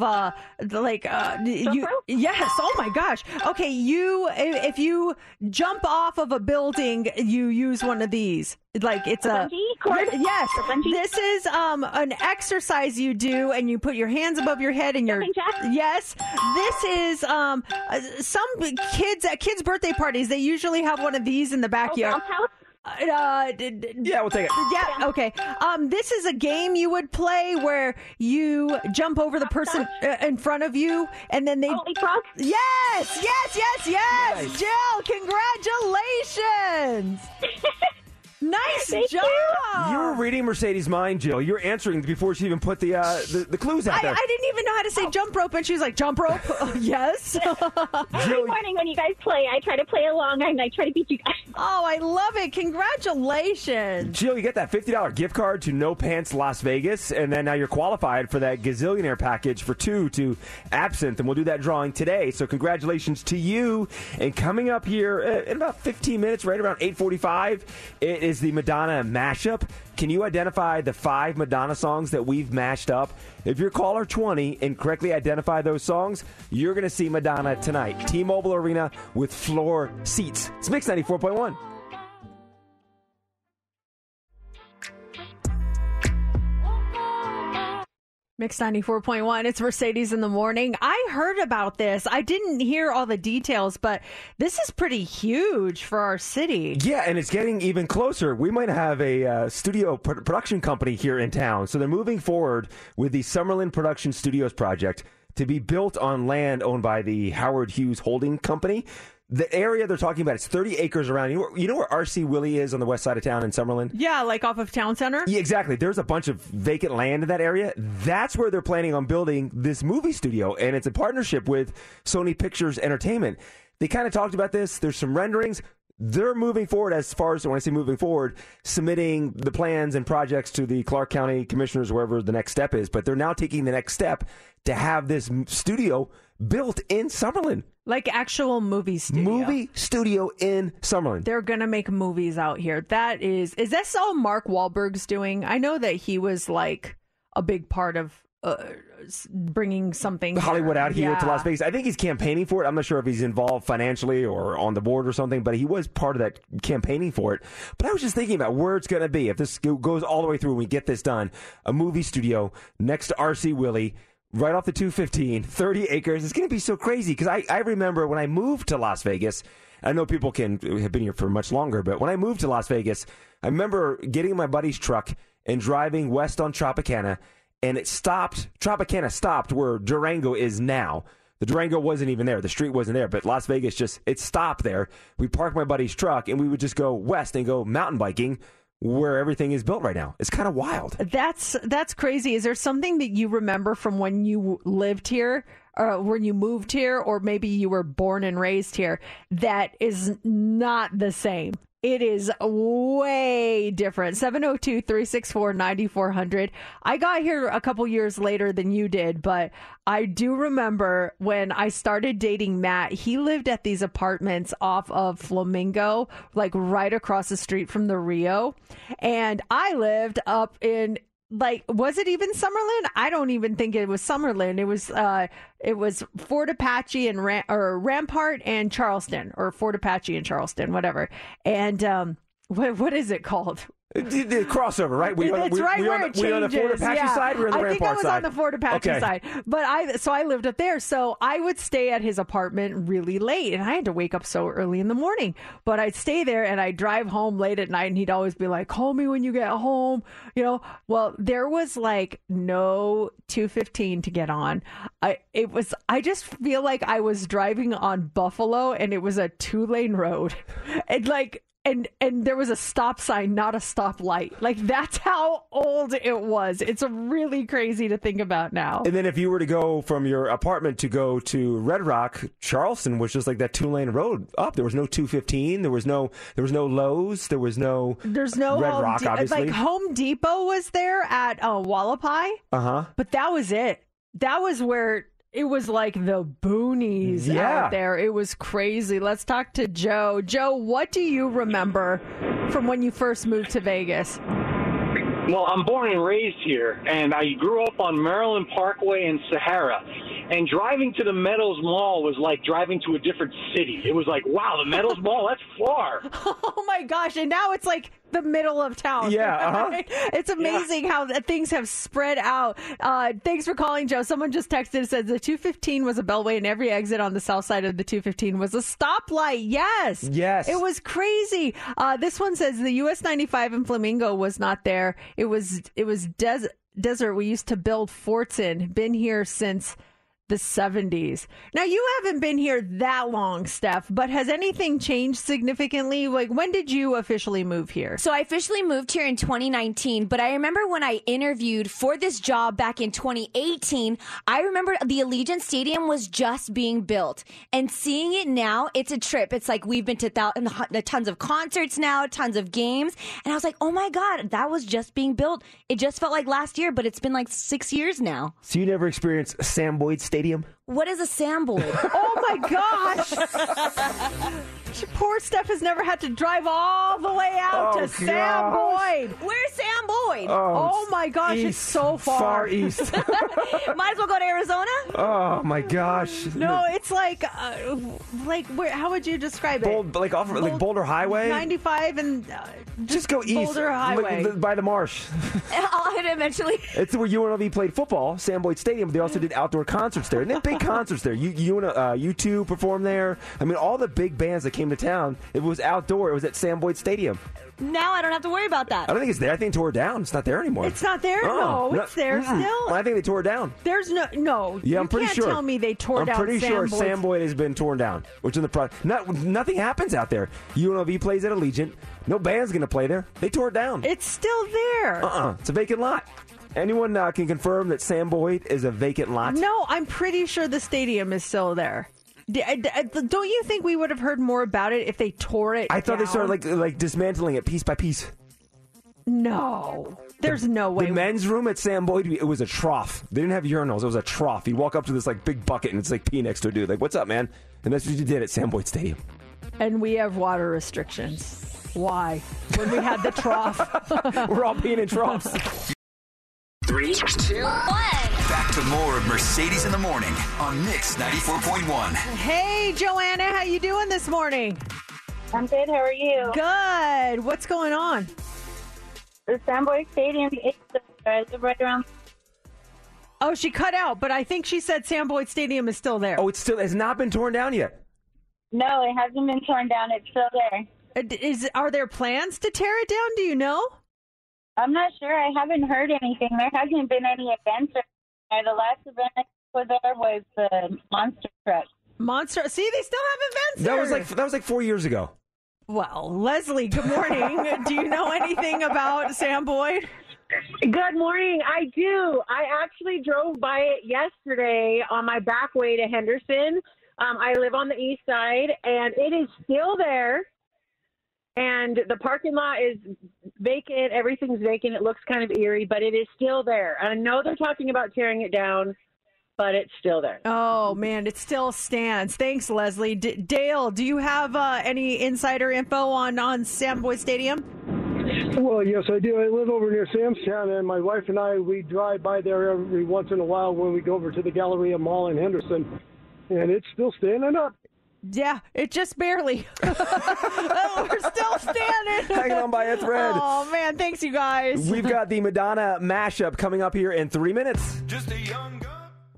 yes. Oh my gosh. Okay. If you jump off of a building, you use one of these. Like it's a bungee cord? Yes. A bungee? This is an exercise you do, and you put your hands above your head and Jumping jack? Yes. This is some kids at kids' birthday parties. They usually have one of these in the backyard. Bounce house? Yeah, we'll take it. Yeah, okay. This is a game you would play where you jump over the person in front of you, and then they. Leapfrog? Yes. Nice. Jill, congratulations. Nice Thank job. You were reading Mercedes' mind, Jill. You're answering before she even put the clues out there. I didn't even know how to say jump rope, and she was like, jump rope? Yes. Every morning when you guys play, I try to play along and I try to beat you guys. Oh, I love it. Congratulations. Jill, you get that $50 gift card to No Pants Las Vegas, and then now you're qualified for that gazillionaire package for 2 to Absinthe, and we'll do that drawing today. So congratulations to you. And coming up here in about 15 minutes, right around 8:45, it is the Madonna mashup. Can you identify the 5 Madonna songs that we've mashed up? If you're caller 20 and correctly identify those songs, you're going to see Madonna tonight. T-Mobile Arena with floor seats. It's Mix 94.1. Mix 94.1. It's Mercedes in the morning. I heard about this. I didn't hear all the details, but this is pretty huge for our city. Yeah, and it's getting even closer. We might have a studio production company here in town. So they're moving forward with the Summerlin Production Studios project to be built on land owned by the Howard Hughes Holding Company. The area they're talking about is 30 acres around. You know where R.C. Willey is on the west side of town in Summerlin? Yeah, like off of Town Center? Yeah, exactly. There's a bunch of vacant land in that area. That's where they're planning on building this movie studio, and it's a partnership with Sony Pictures Entertainment. They kind of talked about this. There's some renderings. they're moving forward as far as, when I say moving forward, submitting the plans and projects to the Clark County commissioners, wherever the next step is. But they're now taking the next step to have this studio built in Summerlin. Like actual movie studio. Movie studio in Summerlin. They're going to make movies out here. That is this all Mark Wahlberg's doing? I know that he was like a big part of bringing something Hollywood out here to Yeah. Las Vegas. I think he's campaigning for it. I'm not sure if he's involved financially or on the board or something, but he was part of that campaigning for it. But I was just thinking about where it's going to be. If this goes all the way through and we get this done, a movie studio next to RC Willey, right off the 215, 30 acres. It's going to be so crazy because I remember when I moved to Las Vegas, I know people have been here for much longer, but when I moved to Las Vegas, I remember getting in my buddy's truck and driving west on Tropicana, and it stopped. Tropicana stopped where Durango is now. The Durango wasn't even there. The street wasn't there, but Las Vegas it stopped there. We parked my buddy's truck, and we would just go west and go mountain biking where everything is built right now. It's kind of wild. That's crazy. Is there something that you remember from when you lived here, or when you moved here, or maybe you were born and raised here, that is not the same? It is way different. 702-364-9400. I got here a couple years later than you did, but I do remember when I started dating Matt, he lived at these apartments off of Flamingo, like right across the street from the Rio. And I lived up in, like, was it even Summerlin? I don't even think it was Summerlin. It was Fort Apache and Rampart and Charleston, or Fort Apache and Charleston, whatever. And what is it called? The crossover, right? It's right where it changes. We on the Fort Apache side? We're on the Rampart side? I think I was on the Fort Apache side. But I lived up there. So I would stay at his apartment really late. And I had to wake up so early in the morning. But I'd stay there and I'd drive home late at night. And he'd always be like, call me when you get home. You know, well, there was like no 215 to get on. I just feel like I was driving on Buffalo and it was a 2-lane road. And like, And there was a stop sign, not a stoplight. Like, that's how old it was. It's really crazy to think about now. And then if you were to go from your apartment to go to Red Rock, Charleston was just like that 2-lane road up. There was no 215. There was no Lowe's. There's no Red Rock, obviously. Like, Home Depot was there at Wallapai. Uh-huh. But that was it. That was where... It was like the boonies out there. It was crazy. Let's talk to Joe. Joe, what do you remember from when you first moved to Vegas? Well, I'm born and raised here, and I grew up on Maryland Parkway and Sahara. And driving to the Meadows Mall was like driving to a different city. It was like, wow, the Meadows Mall, that's far. Oh, my gosh. And now it's like the middle of town. Yeah, uh-huh. It's amazing how things have spread out. Thanks for calling, Joe. Someone just texted and said the 215 was a bellway and every exit on the south side of the 215 was a stoplight. Yes. Yes. It was crazy. This one says the US 95 in Flamingo was not there. It was desert we used to build forts in. Been here since the 70s. Now, you haven't been here that long, Steph, but has anything changed significantly? Like, when did you officially move here? So I officially moved here in 2019, but I remember when I interviewed for this job back in 2018, I remember the Allegiant Stadium was just being built. And seeing it now, it's a trip. It's like we've been to tons of concerts now, tons of games. And I was like, oh my God, that was just being built. It just felt like last year, but it's been like 6 years now. So you never experienced Sam Boyd Stadium? What is a Sam Boyd? Oh my gosh! Poor Steph has never had to drive all the way out to Sam Boyd. Where's Sam Boyd? Oh my gosh, it's so far. Far east. Might as well go to Arizona. Oh my gosh. No, it's like where? How would you describe it? Boulder Highway. 95 and just go east. Boulder Highway by the marsh. I'll hit it eventually. It's where UNLV played football, Sam Boyd Stadium. They also did outdoor concerts there, and they had big concerts there. U2 performed there. I mean, all the big bands that came to town. It was outdoor. It was at Sam Boyd Stadium. Now I don't have to worry about that. I don't think it's there. I think it tore it down. It's not there anymore. It's not there? No, it's there still. I think they tore it down. There's no. Yeah, I'm pretty sure. You can't tell me they tore down I'm pretty sure Boyd's. Sam Boyd has been torn down, which is in the nothing happens out there. UNLV plays at Allegiant. No band's going to play there. They tore it down. It's still there. It's a vacant lot. Anyone can confirm that Sam Boyd is a vacant lot? No, I'm pretty sure the stadium is still there. Don't you think we would have heard more about it if they tore it I thought they down? started like dismantling it piece by piece. No. There's no way. The men's room at Sam Boyd, it was a trough. They didn't have urinals. It was a trough. You walk up to this like big bucket and it's like pee next to a dude. Like, what's up, man? And that's what you did at Sam Boyd Stadium. And we have water restrictions. Why? When we had the trough. We're all peeing in troughs. 3, 2, 1. Back to more of Mercedes in the Morning on Mix 94.1. Hey, Joanna, how you doing this morning? I'm good. How are you? Good. What's going on? The Sam Boyd Stadium. I live right around. Oh, she cut out, but I think she said Sam Boyd Stadium is still there. Oh, it's not been torn down yet? No, it hasn't been torn down. It's still there. Are there plans to tear it down? Do you know? I'm not sure. I haven't heard anything. There hasn't been any events. The last event I was there was the monster truck. Monster. See, they still have events. That was like 4 years ago. Well, Leslie, good morning. Do you know anything about Sam Boyd? Good morning. I do. I actually drove by it yesterday on my back way to Henderson. I live on the east side, and it is still there. And the parking lot is vacant. Everything's vacant. It looks kind of eerie, but it is still there. I know they're talking about tearing it down, but it's still there. Oh, man, it still stands. Thanks, Leslie. Dale, do you have any insider info on Sam Boyd Stadium? Well, yes, I do. I live over near Samstown, and my wife and I, we drive by there every once in a while when we go over to the Galleria Mall in Henderson, and it's still standing up. Yeah, it just barely. We're still standing. Hanging on by a thread. Oh, man, thanks, you guys. We've got the Madonna mashup coming up here in 3 minutes. Just a young gun.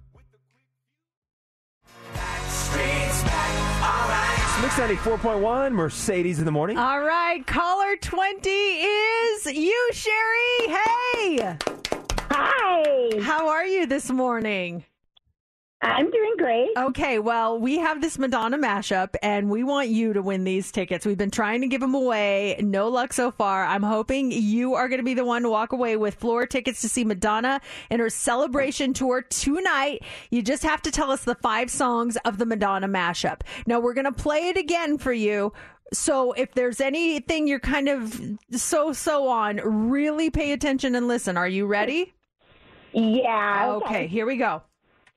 Mix 94.1, Mercedes in the morning. All right, caller 20 is you, Sherry. Hey. Hi. How are you this morning? I'm doing great. Okay, well, we have this Madonna mashup, and we want you to win these tickets. We've been trying to give them away. No luck so far. I'm hoping you are going to be the one to walk away with floor tickets to see Madonna in her celebration tour tonight. You just have to tell us the 5 songs of the Madonna mashup. Now, we're going to play it again for you. So if there's anything you're kind of so on, really pay attention and listen. Are you ready? Yeah. Okay, here we go.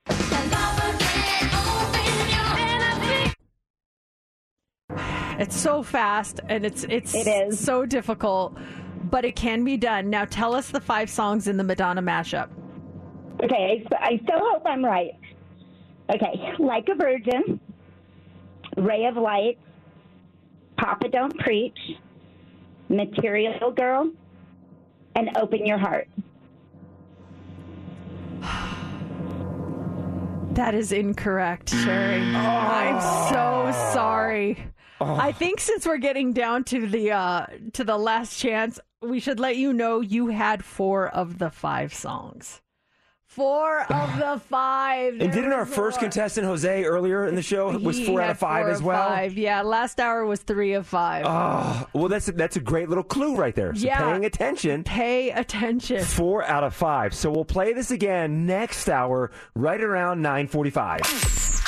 It's so fast, and it is so difficult, but it can be done. Now tell us the 5 songs in the Madonna mashup. Okay, I still hope I'm right. Okay, Like a Virgin, Ray of Light, Papa Don't Preach, Material Girl, and Open Your Heart. That is incorrect, Sherry. I'm so sorry. I think since we're getting down to the last chance, we should let you know you had 4 of the 5 songs. 4 of the 5. And didn't our first contestant, Jose, earlier in the show, was 4 out of 5 as well? 5. Yeah, last hour was 3 of 5. Oh, well, that's a great little clue right there. So paying attention. Pay attention. 4 out of 5. So we'll play this again next hour, right around 9:45.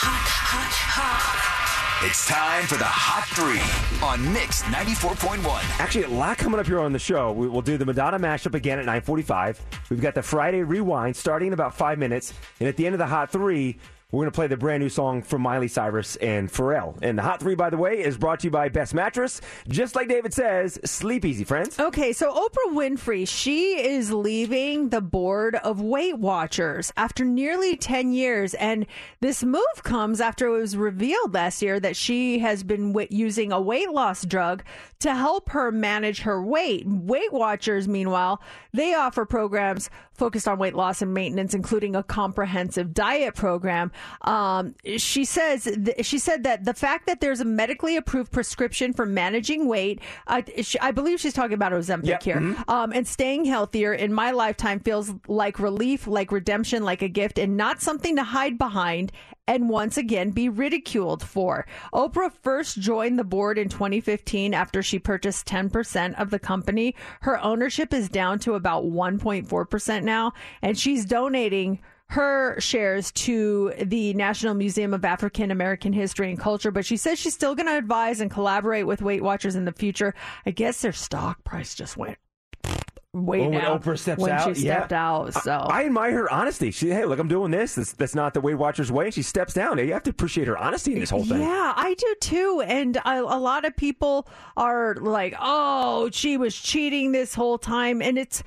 It's time for the Hot 3 on Mix 94.1. Actually, a lot coming up here on the show. We'll do the Madonna mashup again at 9:45. We've got the Friday Rewind starting in about 5 minutes. And at the end of the Hot 3, we're going to play the brand new song from Miley Cyrus and Pharrell. And the Hot 3, by the way, is brought to you by Best Mattress. Just like David says, sleep easy, friends. Okay, so Oprah Winfrey, she is leaving the board of Weight Watchers after nearly 10 years. And this move comes after it was revealed last year that she has been using a weight loss drug to help her manage her weight. Weight Watchers, meanwhile, they offer programs focused on weight loss and maintenance, including a comprehensive diet program. She said that the fact that there's a medically approved prescription for managing weight, I believe she's talking about Ozempic here, and staying healthier in my lifetime feels like relief, like redemption, like a gift, and not something to hide behind and once again be ridiculed for. Oprah first joined the board in 2015 after she purchased 10% of the company. Her ownership is down to about 1.4% now, and she's donating her shares to the National Museum of African American History and Culture, but she says she's still going to advise and collaborate with Weight Watchers in the future. I guess their stock price just went way down when Oprah steps when out. she stepped out. So I admire her honesty. Hey, look, I'm doing this. That's not the Weight Watchers way. And she steps down. You have to appreciate her honesty in this whole thing. Yeah, I do too. And a lot of people are like, "Oh, she was cheating this whole time," and it's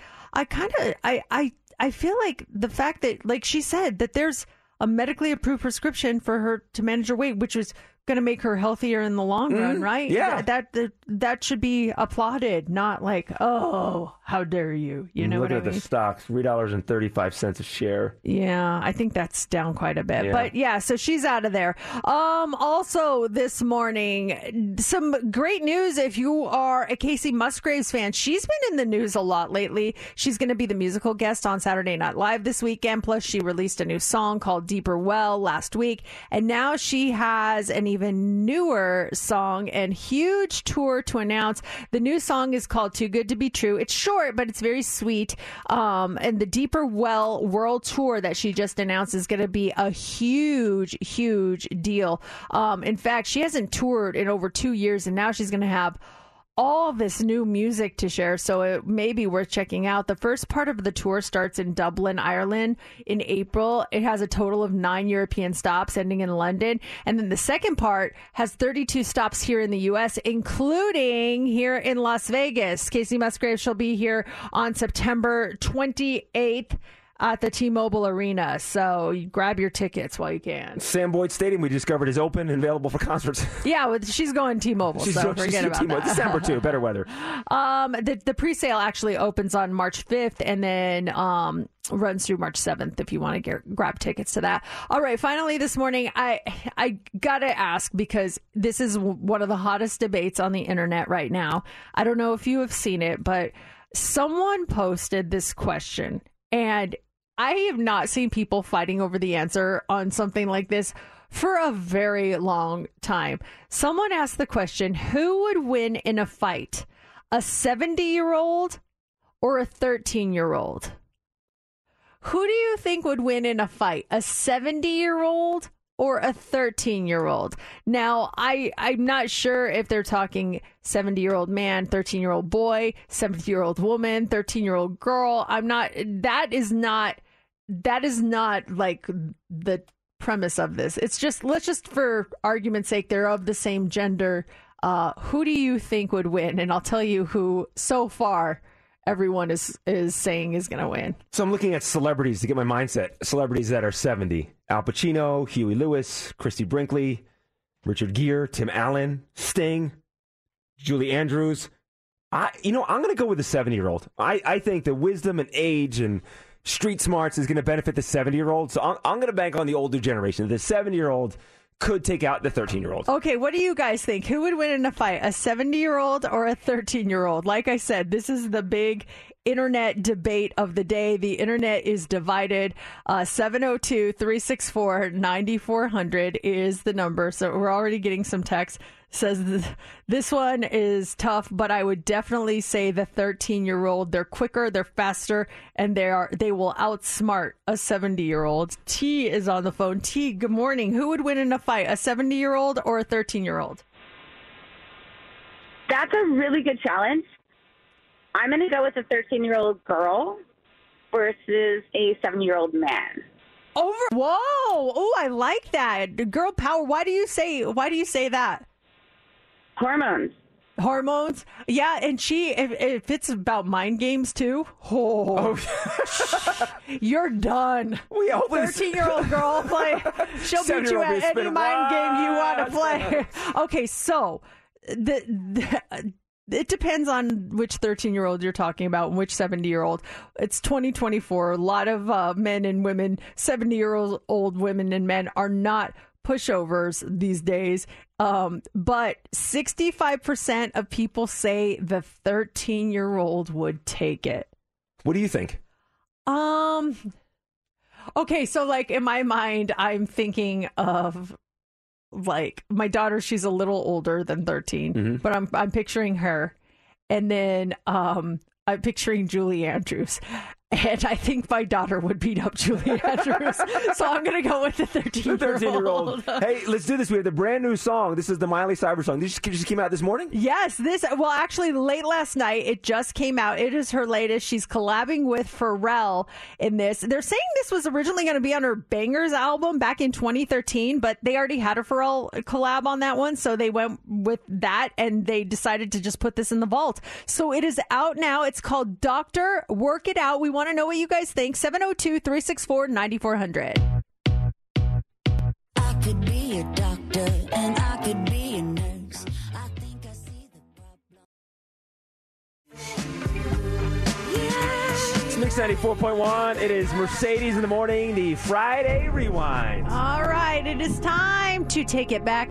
I feel like the fact that, like she said, that there's a medically approved prescription for her to manage her weight, which was going to make her healthier in the long run, right? Yeah. That should be applauded, not like, oh, how dare you? You know Look what I at mean? the stocks, $3.35 a share. Yeah, I think that's down quite a bit. Yeah. But yeah, so she's out of there. Also this morning, some great news if you are a Casey Musgraves fan. She's been in the news a lot lately. She's going to be the musical guest on Saturday Night Live this weekend. Plus, she released a new song called Deeper Well last week. And now she has an even newer song and huge tour to announce. The new song is called Too Good to Be True. It's short, but it's very sweet. And the Deeper Well World Tour that she just announced is going to be a huge, huge deal. In fact, she hasn't toured in over 2 years, and now she's going to have all this new music to share, so it may be worth checking out. The first part of the tour starts in Dublin, Ireland in April. It has a total of 9 European stops ending in London. And then the second part has 32 stops here in the U.S., including here in Las Vegas. Casey Musgraves shall be here on September 28th at the T-Mobile Arena. So you grab your tickets while you can. Sam Boyd Stadium, we discovered, is open and available for concerts. Yeah, she's going T-Mobile, so forget about that. December, too. Better weather. The pre-sale actually opens on March 5th and then runs through March 7th if you want to grab tickets to that. All right, finally this morning, I got to ask, because this is one of the hottest debates on the internet right now. I don't know if you have seen it, but someone posted this question, and I have not seen people fighting over the answer on something like this for a very long time. Someone asked the question, who would win in a fight, a 70-year-old or a 13-year-old? Who do you think would win in a fight, a 70-year-old or a 13-year-old? Now, I'm not sure if they're talking 70-year-old man, 13-year-old boy, 70-year-old woman, 13-year-old girl. That is not like the premise of this. It's just, let's just, for argument's sake, they're of the same gender. Who do you think would win? And I'll tell you who so far everyone is saying is going to win. So I'm looking at celebrities to get my mindset. Celebrities that are 70. Al Pacino, Huey Lewis, Christy Brinkley, Richard Gere, Tim Allen, Sting, Julie Andrews. I'm going to go with the 70-year-old. I think the wisdom and age and street smarts is going to benefit the 70-year-old. So I'm going to bank on the older generation. The 70-year-old could take out the 13-year-old. Okay, what do you guys think? Who would win in a fight, a 70-year-old or a 13-year-old? Like I said, this is the big internet debate of the day. The internet is divided. 702-364-9400 is the number. So we're already getting some text. Says this one is tough, but I would definitely say the 13-year-old. They're quicker, they're faster, and they will outsmart a 70-year-old. T is on the phone. T, good morning. Who would win in a fight, a 70-year-old or a 13-year-old? That's a really good challenge. I'm going to go with a 13-year-old girl versus a 7-year-old man. Whoa! Oh, I like that. Girl power. Why do you say that? Hormones. Yeah, and if it's about mind games too, you're done. 13-year-old girl play. She'll beat you at any mind game you want to play. Okay, so it depends on which 13-year-old you're talking about and which 70-year-old. It's 2024. A lot of men and women, 70-year-old women and men are not pushovers these days. But 65% of people say the 13-year-old would take it. What do you think? Okay, so like in my mind, I'm thinking of like my daughter. She's a little older than 13, but I'm picturing her, and then I'm picturing Julie Andrews. And I think my daughter would beat up Julie Andrews. So I'm going to go with the 13-year-old. Hey, let's do this. We have the brand new song. This is the Miley Cyrus song. This just came out this morning? Yes. Actually, late last night, it just came out. It is her latest. She's collabing with Pharrell in this. They're saying this was originally going to be on her Bangers album back in 2013, but they already had a Pharrell collab on that one. So they went with that, and they decided to just put this in the vault. So it is out now. It's called Doctor Work It Out. We want to know what you guys think. 702-364-9400. I could be a doctor and I could be a nurse. I think I see the It's Mix 94.1. It is Mercedes in the morning, the Friday Rewind. All right, it is time to take it back.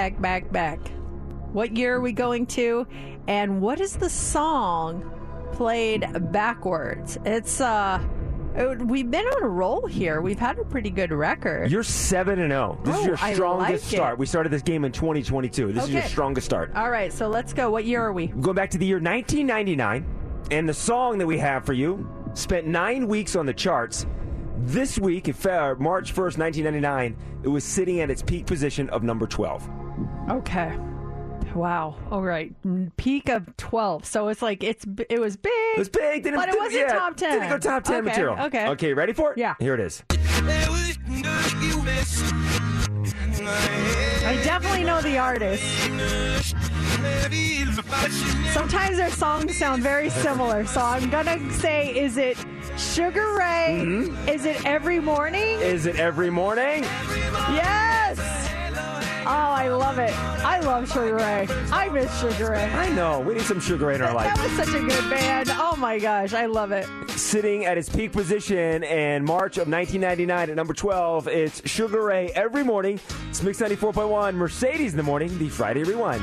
What year are we going to? And what is the song played backwards? It's we've been on a roll here. We've had a pretty good record. You're 7-0. This is your strongest start. We started this game in 2022. This is your strongest start. All right, so let's go. What year are we? Going back to the year 1999, and the song that we have for you spent 9 weeks on the charts. This week, March 1st, 1999, it was sitting at its peak position of number 12. Okay. Wow. All right. Peak of 12. So it's like it was big. It was big. But it wasn't top 10. Didn't go top 10 material. Okay, ready for it? Yeah. Here it is. I definitely know the artist. Sometimes their songs sound very similar. So I'm going to say, is it Sugar Ray? Mm-hmm. Is it Every Morning? Is it Every Morning? Yes! Oh, I love it. I love Sugar Ray. I miss Sugar Ray. I know. We need some Sugar Ray in our life. That was such a good band. Oh, my gosh. I love it. Sitting at its peak position in March of 1999 at number 12, it's Sugar Ray Every Morning. It's Mix 94.1, Mercedes in the morning, the Friday Rewind.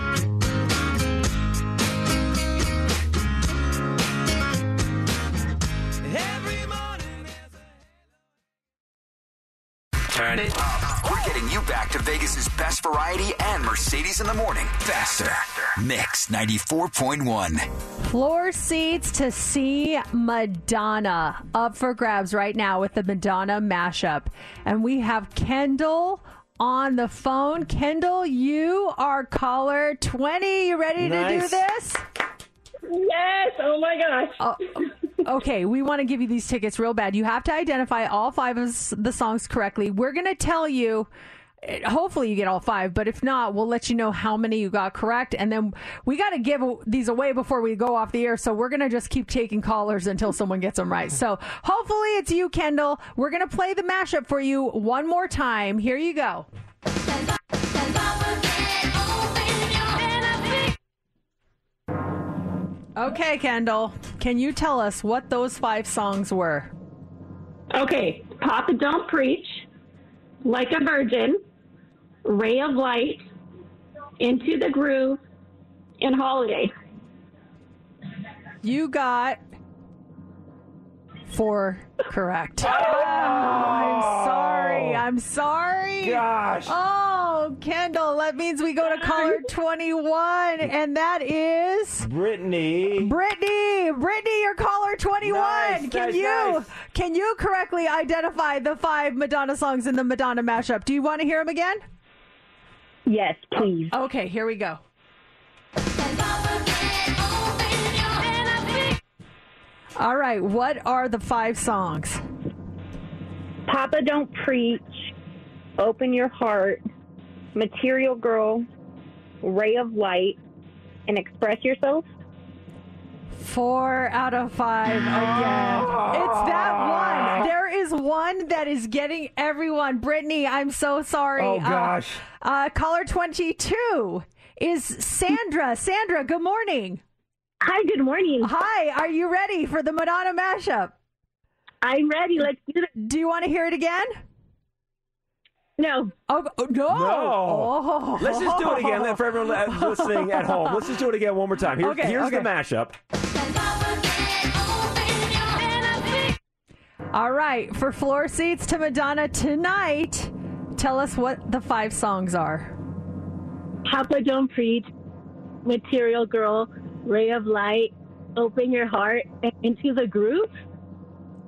Turn it up. We're getting you back to Vegas's best variety and Mercedes in the morning faster. Mix 94.1. Floor seats to see Madonna up for grabs right now with the Madonna mashup. And we have Kendall on the phone. Kendall, you are caller 20. You ready to do this? Yes. Oh, my gosh. Okay, we want to give you these tickets real bad. You have to identify all 5 of the songs correctly. We're going to tell you, hopefully you get all 5, but if not, we'll let you know how many you got correct. And then we got to give these away before we go off the air, so we're going to just keep taking callers until someone gets them right. So hopefully it's you, Kendall. We're going to play the mashup for you one more time. Here you go. Okay, Kendall, can you tell us what those 5 songs were? Okay, Papa Don't Preach, Like a Virgin, Ray of Light, Into the Groove, and Holiday. You got 4 correct. Oh, I'm sorry. Gosh. Oh, Kendall, that means we go to caller 21, and that is Brittany. Brittany, you're caller 21. Nice, Can you correctly identify the 5 Madonna songs in the Madonna mashup? Do you want to hear them again? Yes, please. Okay, here we go. All right, what are the 5 songs? Papa Don't Preach, Open Your Heart, Material Girl, Ray of Light, and Express Yourself. 4 out of 5 again. It's that one. There is one that is getting everyone. Brittany, I'm so sorry. Oh, gosh. Caller 22 is Sandra. Sandra, good morning. Hi, good morning. Hi, are you ready for the Madonna mashup? I'm ready. Let's do it. Do you want to hear it again? No. Oh, no. Oh. Let's just do it again for everyone listening at home. Let's just do it again one more time. Here's the mashup. All right. For floor seats to Madonna tonight, tell us what the 5 songs are. Papa Don't Preach, Material Girl, Ray of Light, Open Your Heart, and Into the Groove.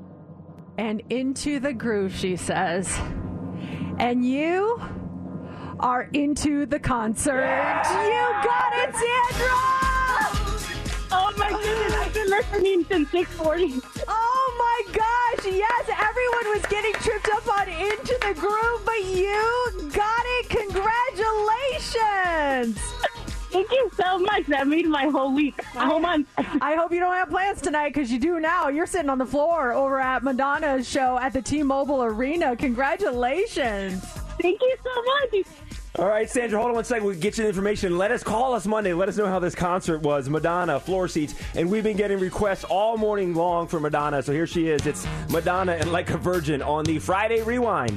and into the groove, she says. And you are into the concert. Yeah! You got it, Sandra! Oh my goodness, I've been listening since 6:40. Oh my gosh, yes, everyone was getting tripped up on Into the Groove, but you got it. Congratulations! Thank you so much. That made my whole week, my whole month. I hope you don't have plans tonight, because you do now. You're sitting on the floor over at Madonna's show at the T-Mobile Arena. Congratulations. Thank you so much. All right, Sandra, hold on one second. We'll get you the information. Call us Monday. Let us know how this concert was. Madonna, floor seats. And we've been getting requests all morning long for Madonna. So here she is. It's Madonna and Like a Virgin on the Friday Rewind.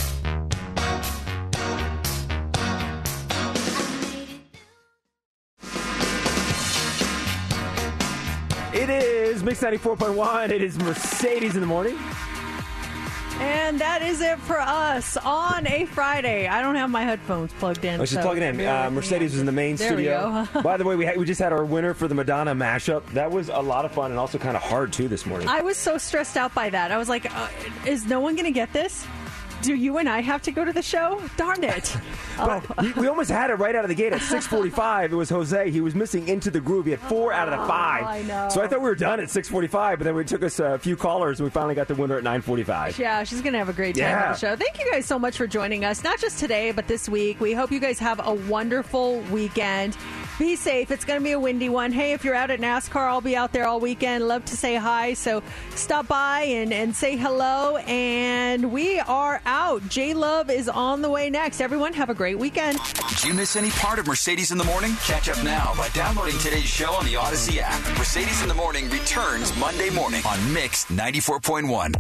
It is Mix 94.1. It is Mercedes in the morning. And that is it for us on a Friday. I don't have my headphones plugged in. Oh, she's plugging in. Mercedes was in the main studio. We go. By the way, we just had our winner for the Madonna mashup. That was a lot of fun and also kind of hard, too, this morning. I was so stressed out by that. I was like, is no one going to get this? Do you and I have to go to the show? Darn it. We almost had it right out of the gate at 6:45. It was Jose. He was missing Into the Groove. He had 4 out of the 5. I know. So I thought we were done at 6:45, but then it took us a few callers, and we finally got the winner at 9:45. Yeah, she's going to have a great time on the show. Thank you guys so much for joining us, not just today, but this week. We hope you guys have a wonderful weekend. Be safe. It's going to be a windy one. Hey, if you're out at NASCAR, I'll be out there all weekend. Love to say hi. So stop by and say hello. And we are out. J-Love is on the way next. Everyone, have a great weekend. Did you miss any part of Mercedes in the Morning? Catch up now by downloading today's show on the Odyssey app. Mercedes in the Morning returns Monday morning on Mix 94.1.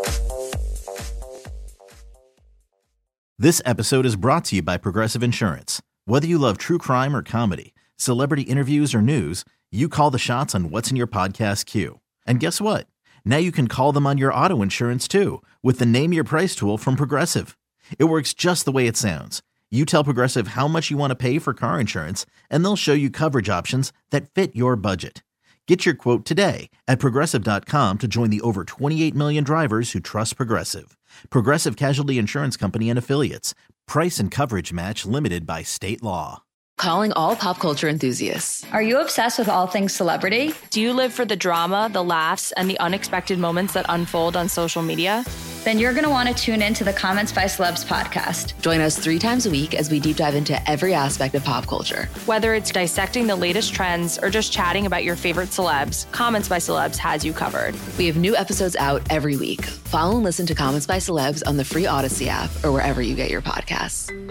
This episode is brought to you by Progressive Insurance. Whether you love true crime or comedy, celebrity interviews or news, you call the shots on what's in your podcast queue. And guess what? Now you can call them on your auto insurance too with the Name Your Price tool from Progressive. It works just the way it sounds. You tell Progressive how much you want to pay for car insurance, and they'll show you coverage options that fit your budget. Get your quote today at Progressive.com to join the over 28 million drivers who trust Progressive. Progressive Casualty Insurance Company and Affiliates. Price and coverage match limited by state law. Calling all pop culture enthusiasts. Are you obsessed with all things celebrity? Do you live for the drama, the laughs, and the unexpected moments that unfold on social media? Then you're going to want to tune in to the Comments by Celebs podcast. Join us 3 times a week as we deep dive into every aspect of pop culture. Whether it's dissecting the latest trends or just chatting about your favorite celebs, Comments by Celebs has you covered. We have new episodes out every week. Follow and listen to Comments by Celebs on the free Odyssey app or wherever you get your podcasts.